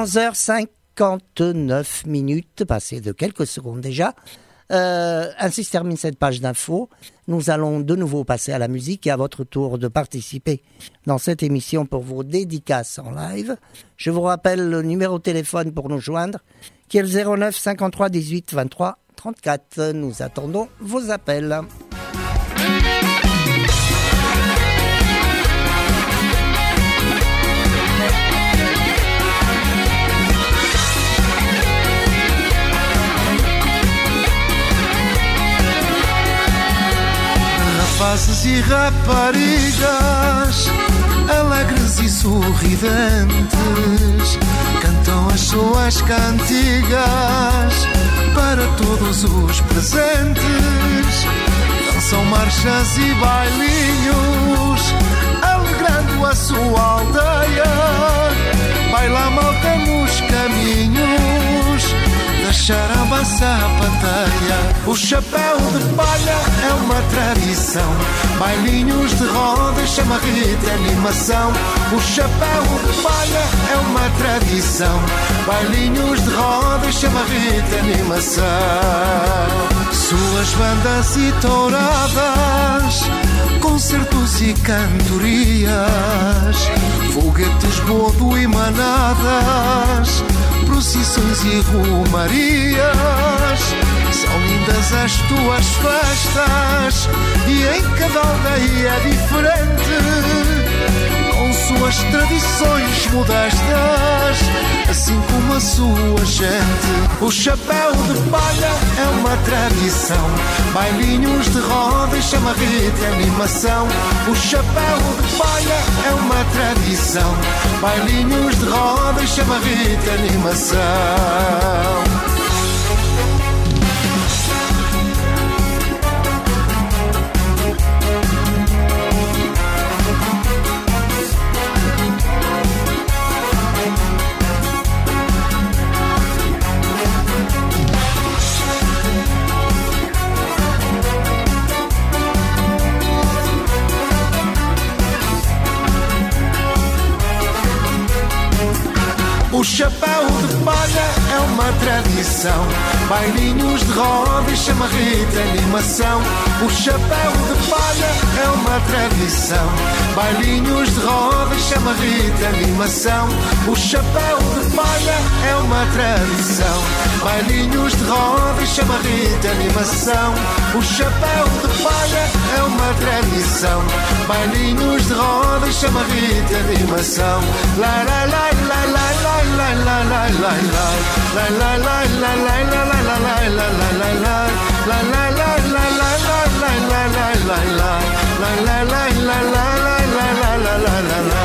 11h59, passé de quelques secondes déjà. Ainsi se termine cette page d'infos. Nous allons de nouveau passer à la musique et à votre tour de participer dans cette émission pour vos dédicaces en live. Je vous rappelle le numéro de téléphone pour nous joindre, qui est le 09 53 18 23 34. Nous attendons vos appels. Rapazes e raparigas, alegres e sorridentes, cantam as suas cantigas para todos os presentes. Dançam marchas e bailinhos, alegrando a sua aldeia. Baila a malta nos caminhos, deixar a massa pateia. O chapéu de palha é uma tradição, bailinhos de roda, chamarrita e animação. O chapéu de palha é uma tradição, bailinhos de roda, chamarrita e animação. Suas bandas e touradas, concertos e cantorias, foguetes, bodo e manadas, procissões e romarias. São lindas as tuas festas e em cada aldeia é diferente, com suas tradições modestas, assim como a sua gente. O chapéu de palha é uma tradição, bailinhos de roda e chamarrita e animação. O chapéu de palha é uma tradição, bailinhos de roda e chamarrita e animação. O chapéu de palha é uma tradição, bailinhos de roda e chamarrita e animação. O chapéu de palha é uma tradição, bailinhos de roda e chamarrita e animação. O chapéu de palha é uma tradição, bailinhos de roda e chamarrita e animação. O chapéu de palha é uma tradição, bailinhos de roda e chamarrita e animação. La la la la la la. La la la la la la la la la la la la la la la la la la.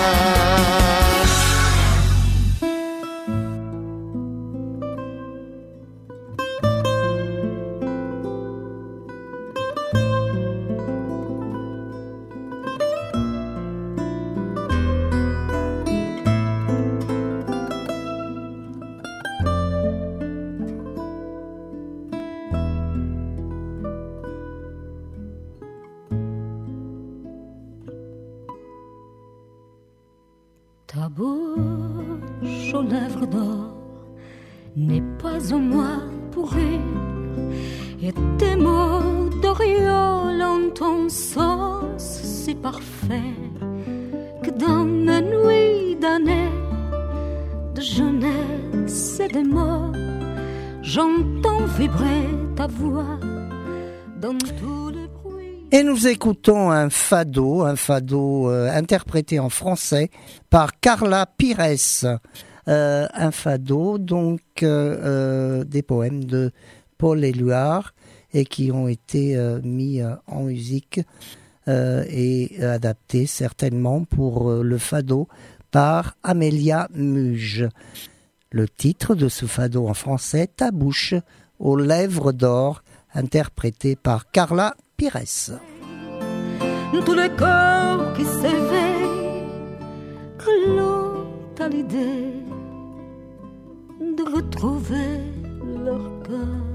Ta bouche aux lèvres d'or n'est pas en moi pour rire, et tes mots d'auréole ont un sens si parfait que dans mes nuits d'années de jeunesse et de mort, j'entends vibrer ta voix dans tous les bruits. Et nous écoutons un fado interprété en français par Carla Pires. Un fado, donc des poèmes de Paul Éluard et qui ont été mis en musique et adaptés certainement pour le fado par Amélia Muge. Le titre de ce fado en français, Ta bouche aux lèvres d'or, interprété par Carla Pires. Tous les corps qui s'éveillent que l'ont à l'idée de retrouver leur cœur.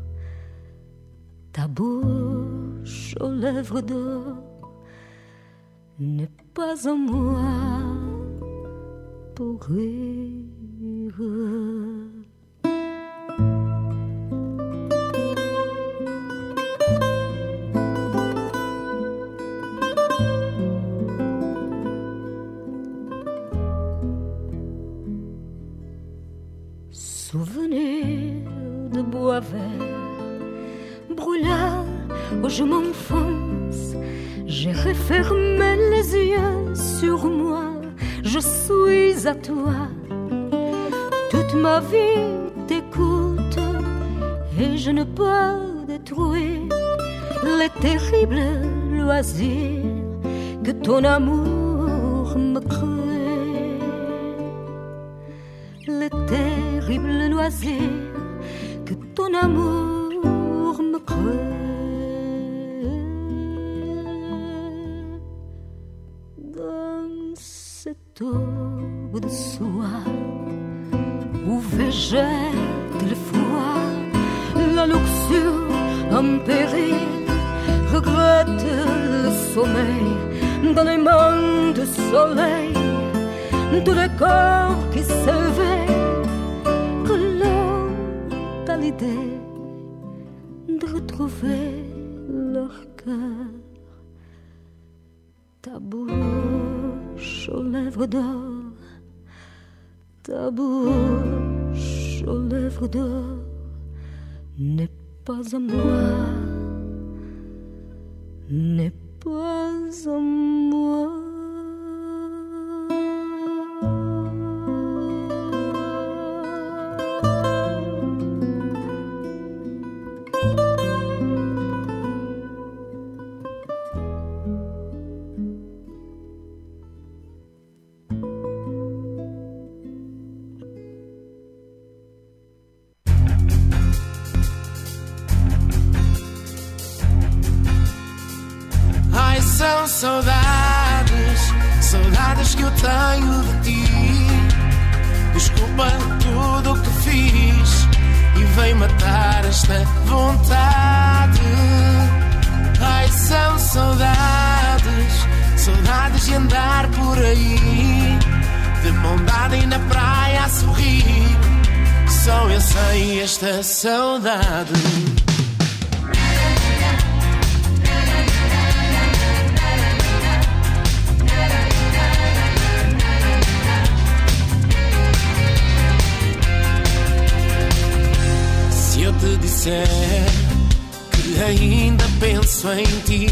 Ta bouche aux lèvres d'or n'est pas en moi pour rire. Souvenir de bois vert, brûleur où je m'enfonce. J'ai refermé les yeux sur moi, je suis à toi. Toute ma vie t'écoute et je ne peux détruire les terribles loisirs que ton amour me crée. Les terribles loisirs que ton amour me crée. Dans cette aube de soie où végète le froid, la luxure en péril regrette le sommeil. Dans les mains du soleil, tous les corps qui s'éveillent, que l'ont à l'idée de retrouver leur cœur. Ta bouche aux lèvres d'or, ta bouche aux lèvres d'or n'est pas à moi, n'est pas à moi. São saudades, saudades que eu tenho de ti. Desculpa tudo o que fiz e vem matar esta vontade. Ai, são saudades, saudades de andar por aí, de mão dada e na praia a sorrir. Só eu sei esta saudade. Se eu te disser que ainda penso em ti,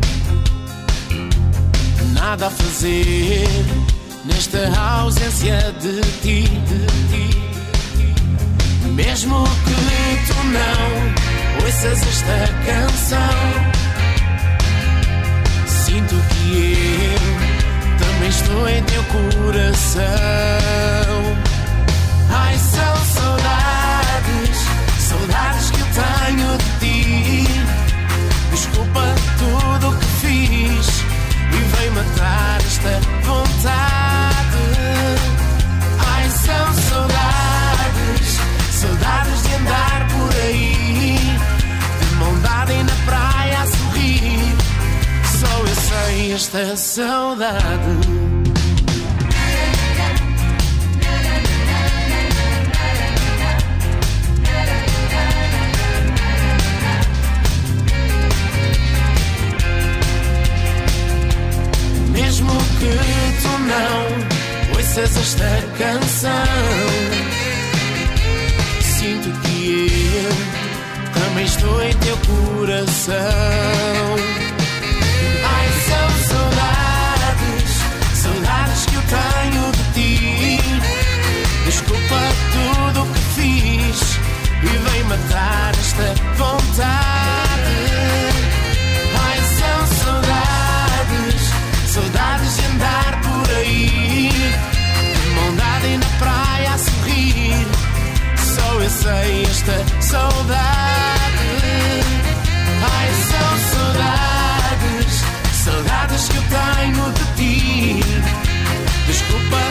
nada a fazer nesta ausência de ti, mesmo que tu não ouças esta canção, sinto que eu também estou em teu coração. Ai, são saudades, saudades que eu tenho de ti. Desculpa tudo o que fiz e vem matar esta vontade. Ai, são saudades, saudades de andar por aí, de mão dada e na praia a sorrir. Só eu sei esta saudade. Mesmo que tu não ouças esta canção, sinto que eu também estou em teu coração. Ai, são saudades, saudades que eu tenho de ti. Desculpa tudo o que fiz e vem matar esta vontade. Ai, são saudades, saudades de andar por aí, de mão dada e na praia a sorrir. Só eu sei esta saudade. Ai, são saudades, saudades que eu tenho de ti. Desculpa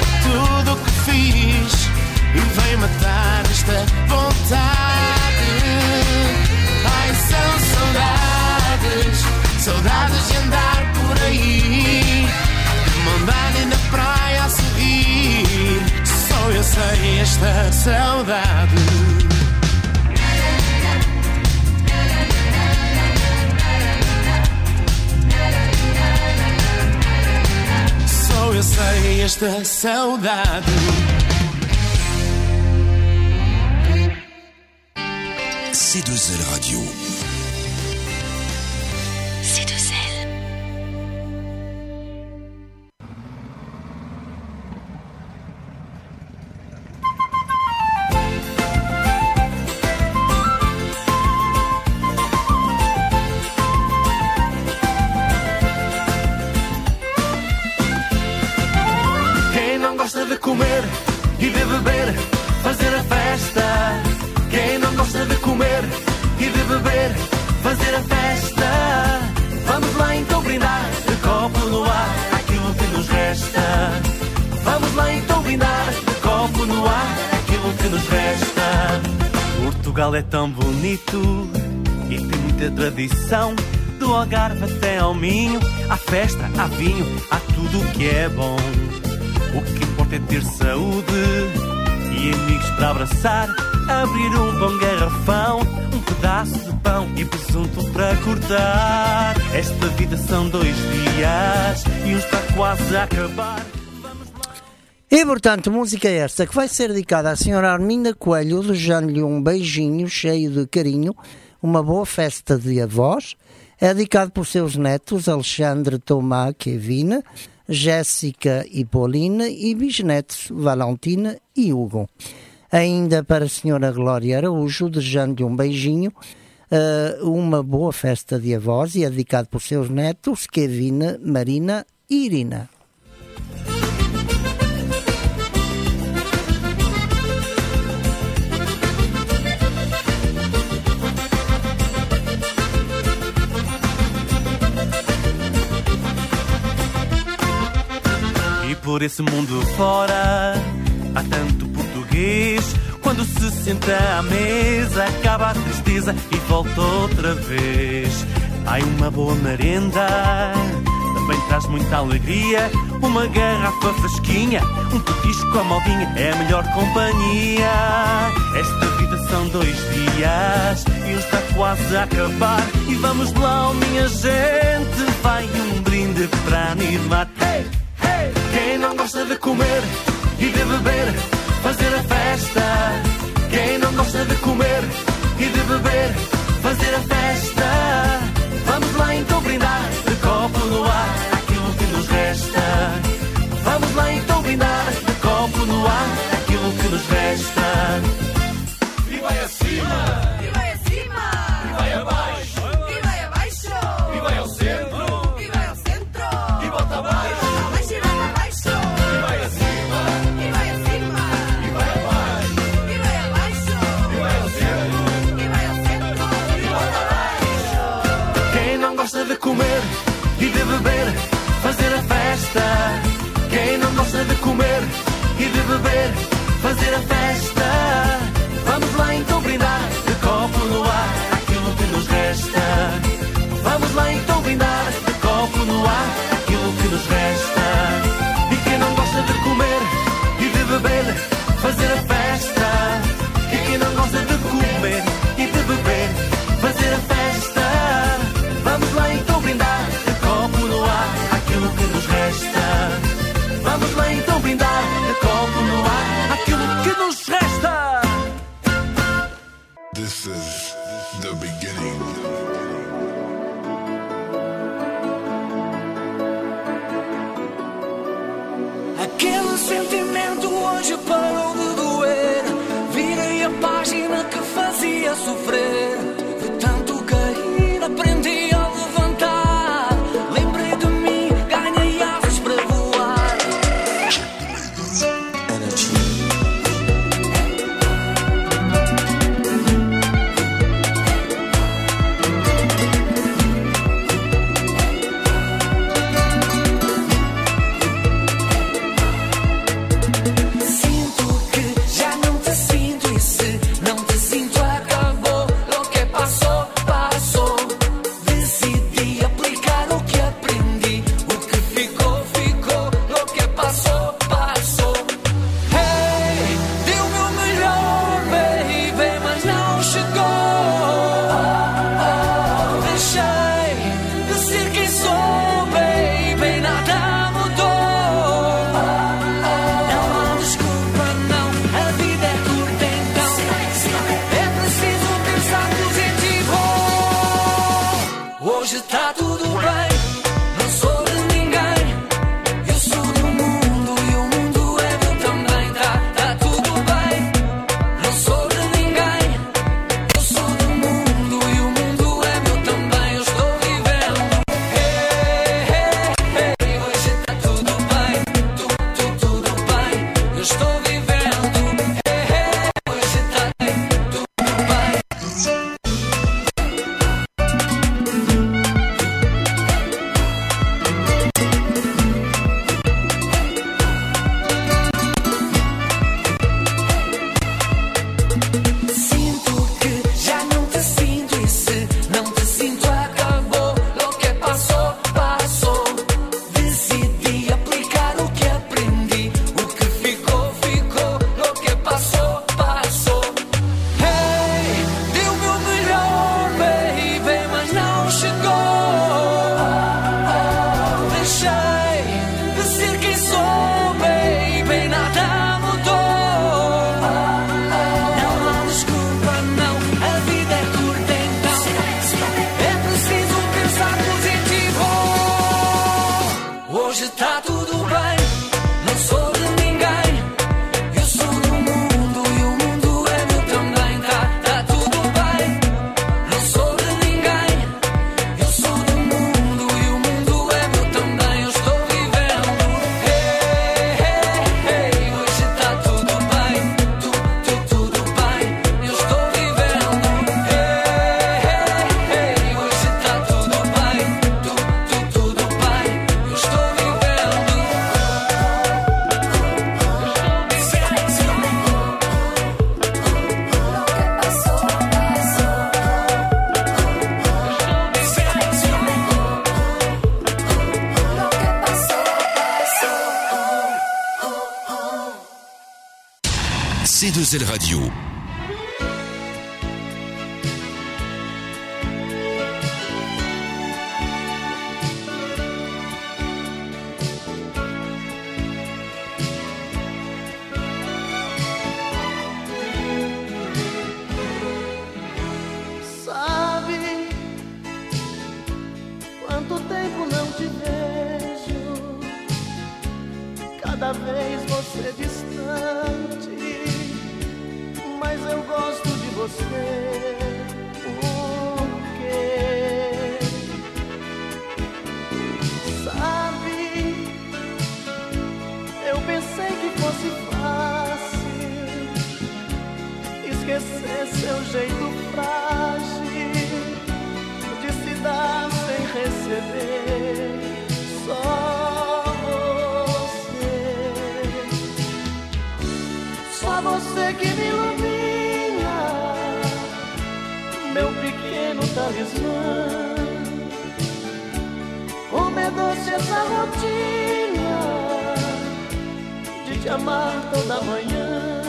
esta saudade. Só eu sei esta saudade. C2L Radio. C2L. Quem não gosta de comer e de beber, fazer a festa. Quem não gosta de comer e de beber, fazer a festa. Vamos lá então brindar, de copo no ar, aquilo que nos resta. Vamos lá então brindar, de copo no ar, aquilo que nos resta. Portugal é tão bonito e tem muita tradição. Do Algarve até ao Minho, há festa, há vinho, há tudo o que é bom. O que importa é ter saúde e amigos para abraçar. Abrir um bom garrafão, um pedaço de pão e presunto para cortar. Esta vida são 2 dias e um está quase a acabar. E portanto, música esta que vai ser dedicada à senhora Arminda Coelho, desejando-lhe um beijinho cheio de carinho, uma boa festa de avós. É dedicado por seus netos Alexandre, Tomás, Kevin, Jéssica e Paulina e bisnetos Valentina e Hugo. Ainda para a senhora Glória Araújo, desejando-lhe um beijinho, uma boa festa de avós, e é dedicado por seus netos Kevin, Marina e Irina. E por esse mundo fora há tanto português. Quando se senta à mesa acaba a tristeza e volta outra vez. Ai, uma boa merenda também traz muita alegria. Uma garrafa fresquinha, um petisco à modinha é a melhor companhia. Esta vida são 2 dias e um está quase a acabar. E vamos lá, oh, minha gente, vai um brinde para animar. Hey, hey! Quem não gosta de comer e de beber, fazer a festa. Quem não gosta de comer e de beber, fazer a festa. Vamos lá então brindar, de copo no ar, aquilo que nos resta. Vamos lá então brindar, de copo no ar, aquilo que nos resta. E vai acima, e vai acima, e vai abaixo, e vai abaixo, e vai ao centro, e vai ao centro, e volta abaixo, abaixo e vai abaixo, e vai acima, e vai acima, e vai abaixo, e vai abaixo, e vai ao centro, e vai ao centro, e volta abaixo. Quem não gosta de comer e de beber, fazer a festa. Quem não gosta de comer e de beber, fazer a festa. Vamos lá então brindar, de copo no ar, aquilo que nos resta. Vamos lá então brindar, de copo no ar, aquilo que nos resta. E quem não gosta de comer e de beber, fazer a festa. E quem não gosta de comer e de beber, fazer a festa. Vamos lá então brindar, de copo no ar, aquilo que nos resta. Vamos lá então brindar, de copo no ar, aquilo que nos resta. Hoje tá tudo bem, não sou de ninguém. Eu sou do mundo e o mundo é meu também. Tá tudo bem, não sou de ninguém. Eu sou do mundo e o mundo é meu também. Eu estou vivendo. Hoje tá tudo bem, tudo bem. Eu estou vivendo. Hoje tá tudo bem. Sinto que já não te sinto e se não te sinto acabou. Lo que passou, passou. Decidi aplicar o que aprendi. O que ficou, ficou. Lo que passou, passou. Hey, dei o meu melhor, baby, mas não chegou. Deixei de ser quem sou, baby, nada mudou. Não há desculpa, não, a vida é curta então. É preciso pensar positivo. Hoje tá tudo bem, não sou de ninguém. Eu sou do mundo e o mundo é meu também. Tá tudo bem, não sou de ninguém. Eu sou do mundo e o mundo é meu também. Eu estou vivendo. Hoje tá tudo bem, tudo bem. Eu estou vivendo. Hoje tá tudo bem, tudo bem. Eu estou vivendo. C2L Radio. Sabe quanto tempo não te vejo? Cada vez você distante, mas eu gosto de você. Por quê? Sabe, eu pensei que fosse fácil esquecer seu jeito frágil de se dar sem receber. Só você que me ilumina, meu pequeno talismã. Como é doce essa rotina de te amar toda manhã.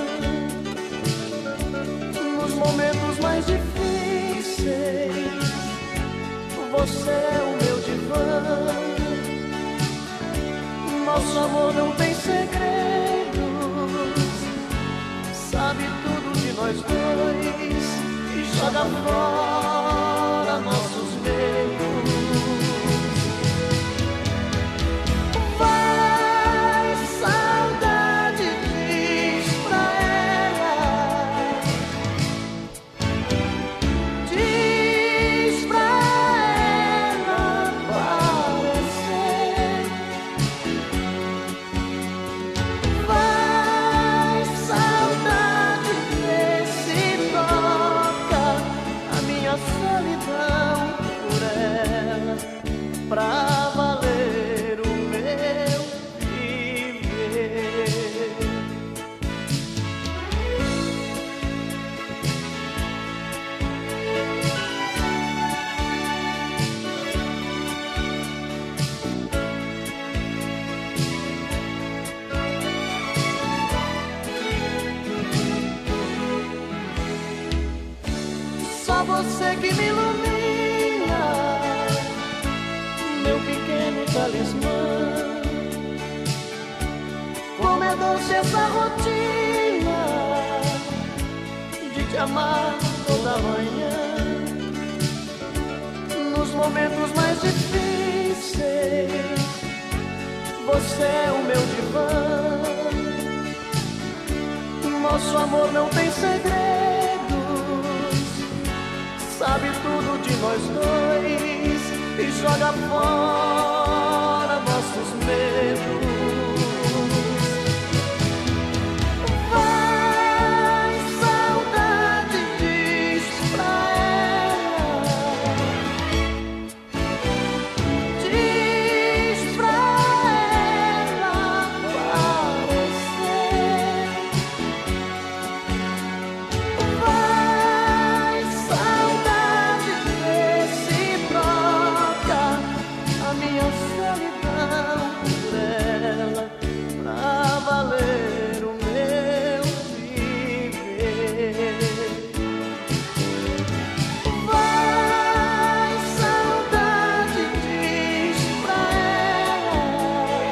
Nos momentos mais difíceis, você é o meu divã. Nosso amor não tem segredos, sabe tudo de nós dois e joga fora nossos medos. Vai, saudade, diz pra ela, diz pra ela aparecer. Vai, saudade, vê se toca a minha solidão por ela, pra valer o meu viver. Só você que me ilumina, meu pequeno talismã. Como é doce essa rotina de te amar toda manhã. Nos momentos mais difíceis, você é o meu divã. Nosso amor não tem segredos, sabe tudo de nós dois e joga fora nossos medos. Vai, saudade, diz pra ela, diz pra ela aparecer. Vai, saudade, vê se troca a minha solidão por ela, pra valer o meu viver. Vai, saudade, diz pra ela,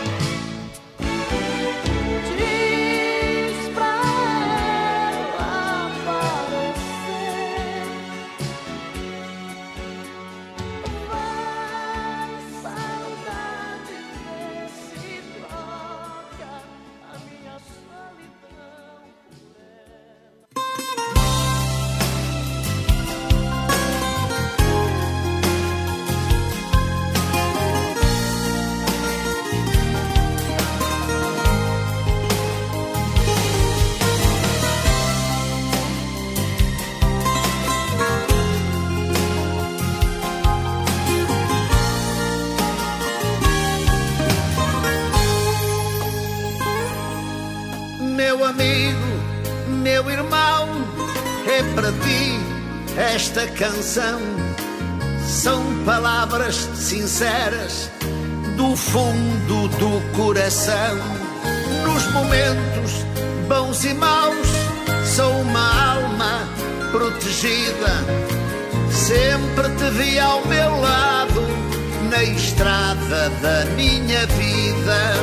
diz pra ela aparecer. Vai, saudade, vê se troca a minha solidão por ela. Meu amigo, meu irmão, é para ti esta canção. São palavras sinceras do fundo do coração. Nos momentos bons e maus, sou uma alma protegida. Sempre te vi ao meu lado, na estrada da minha vida.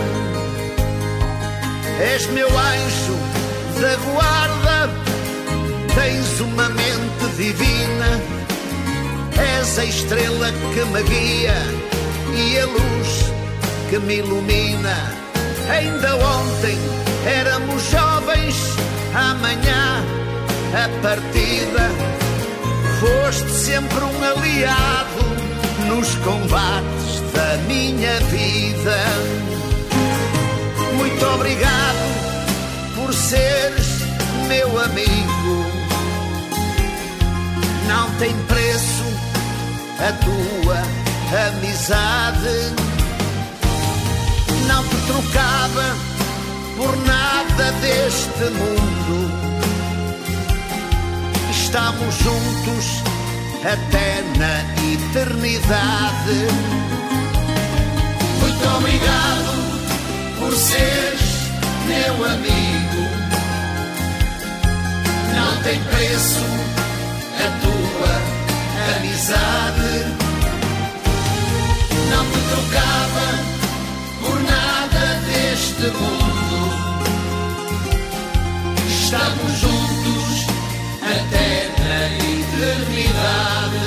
És meu anjo da guarda, tens uma mente divina. És a estrela que me guia e a luz que me ilumina. Ainda ontem éramos jovens, amanhã a partida. Foste sempre um aliado nos combates da minha vida. Muito obrigado por seres meu amigo. Não tem preço a tua amizade. Não te trocava por nada deste mundo. Estamos juntos até na eternidade. Muito obrigado por seres meu amigo. Não tem preço a tua amizade. Não te trocava por nada deste mundo. Estamos juntos até na eternidade.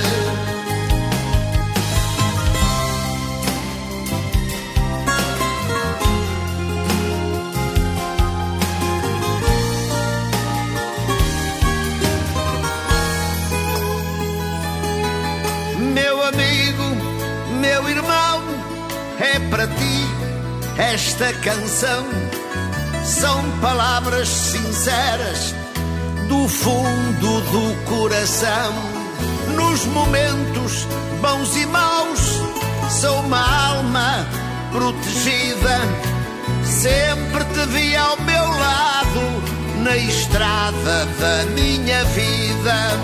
Meu amigo, meu irmão, é para ti esta canção. São palavras sinceras do fundo do coração. Nos momentos bons e maus, sou uma alma protegida. Sempre te vi ao meu lado, na estrada da minha vida.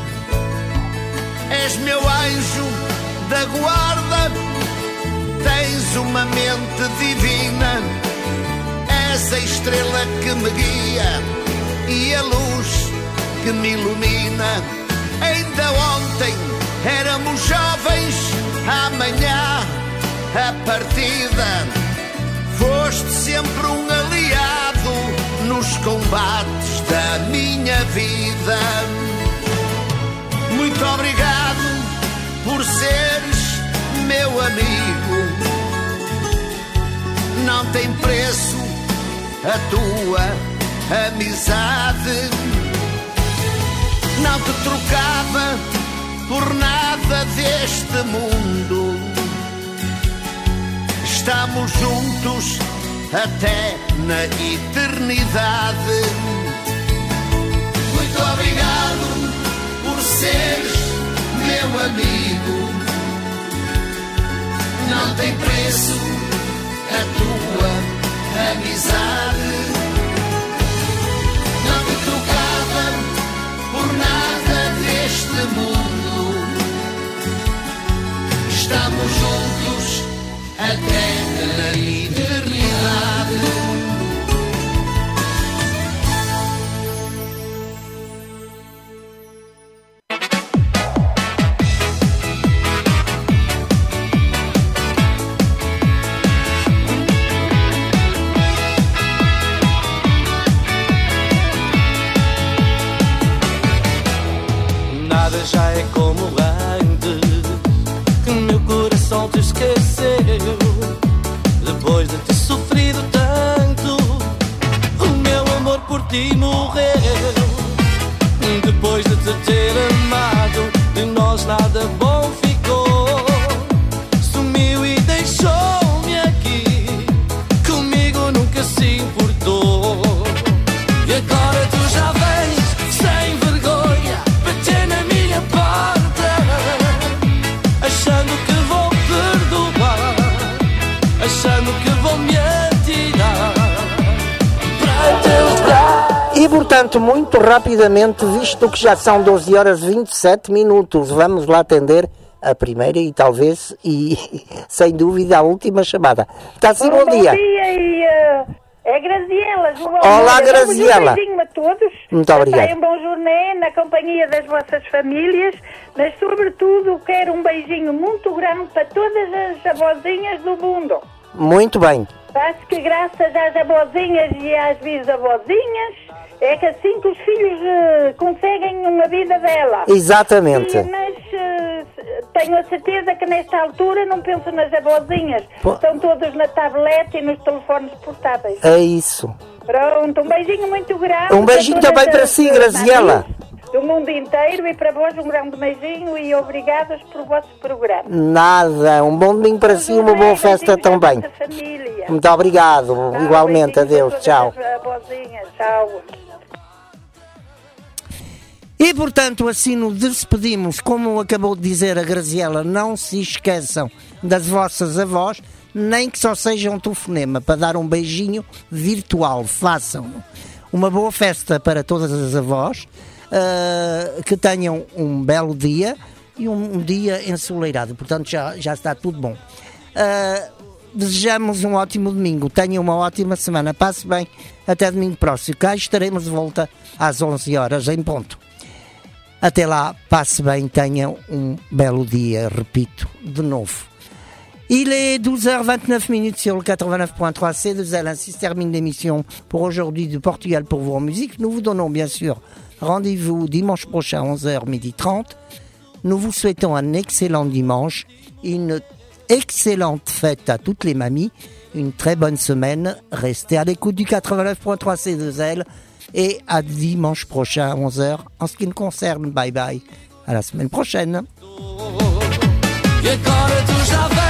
És meu anjo da guarda, tens uma mente divina. És a estrela que me guia e a luz que me ilumina. Ainda ontem éramos jovens, amanhã a partida. Foste sempre um aliado nos combates da minha vida. Muito obrigado por ser tem preço a tua amizade. Não te trocava por nada deste mundo. Estamos juntos até na eternidade. Muito obrigado por seres meu amigo. Não tem preço a tua amizade. Não te trocava por nada deste mundo. Estamos juntos até na eternidade. Nada já é como antes, que meu coração te esqueceu. Depois de ter sofrido tanto, o meu amor por ti morreu. Depois de te ter amado, de nós nada bom ficou. Sumiu e deixou-me aqui, comigo nunca se importou. E agora tu já vens sem vergonha bater na minha porta, achando que vou perdoar, achando que vou me atirar para teus braços. E portanto, muito rapidamente, visto que já são 12 horas e 27 minutos, vamos lá atender a primeira e talvez, e sem dúvida, a última chamada. Está sim, bom dia. Bom dia e é Graziela. Olá, Graziela. Um beijinho a todos. Muito obrigado. Um bom jornal na companhia das vossas famílias, mas sobretudo quero um beijinho muito grande para todas as avózinhas do mundo. Muito bem. Acho que graças às avózinhas e às bisavózinhas é que assim que os filhos conseguem uma vida dela. Exatamente. Mas tenho a certeza que nesta altura não penso nas avózinhas. Estão todos na tablete e nos telefones portáteis. É isso. Pronto, um beijinho muito grande. Um beijinho também para si, Graziela. Do mundo inteiro e para vós um grande beijinho e obrigados por vosso programa. Nada, um bom domingo para si e uma boa festa também. Muito obrigado, igualmente, adeus, tchau. Tchau. E portanto, assim nos despedimos, como acabou de dizer a Graziela, não se esqueçam das vossas avós, nem que só seja um telefonema para dar um beijinho virtual, façam-no. Uma boa festa para todas as avós, que tenham um belo dia e um dia ensolarado, portanto já está tudo bom. Desejamos um ótimo domingo, tenham uma ótima semana, passe bem, até domingo próximo, cá estaremos de volta às 11 horas em ponto. Até lá, passe bem, tenham um belo dia, repito, de novo. Il est 12h29 sur le 89.3 C2L, ainsi se termine l'émission pour aujourd'hui de Portugal pour vous en musique. Nous vous donnons bien sûr rendez-vous dimanche prochain 11h30. Nous vous souhaitons un excellent dimanche, une excellente fête à toutes les mamies, une très bonne semaine. Restez à l'écoute du 89.3 C2L et à dimanche prochain à 11h. En ce qui me concerne, bye bye, à la semaine prochaine. E agora tu já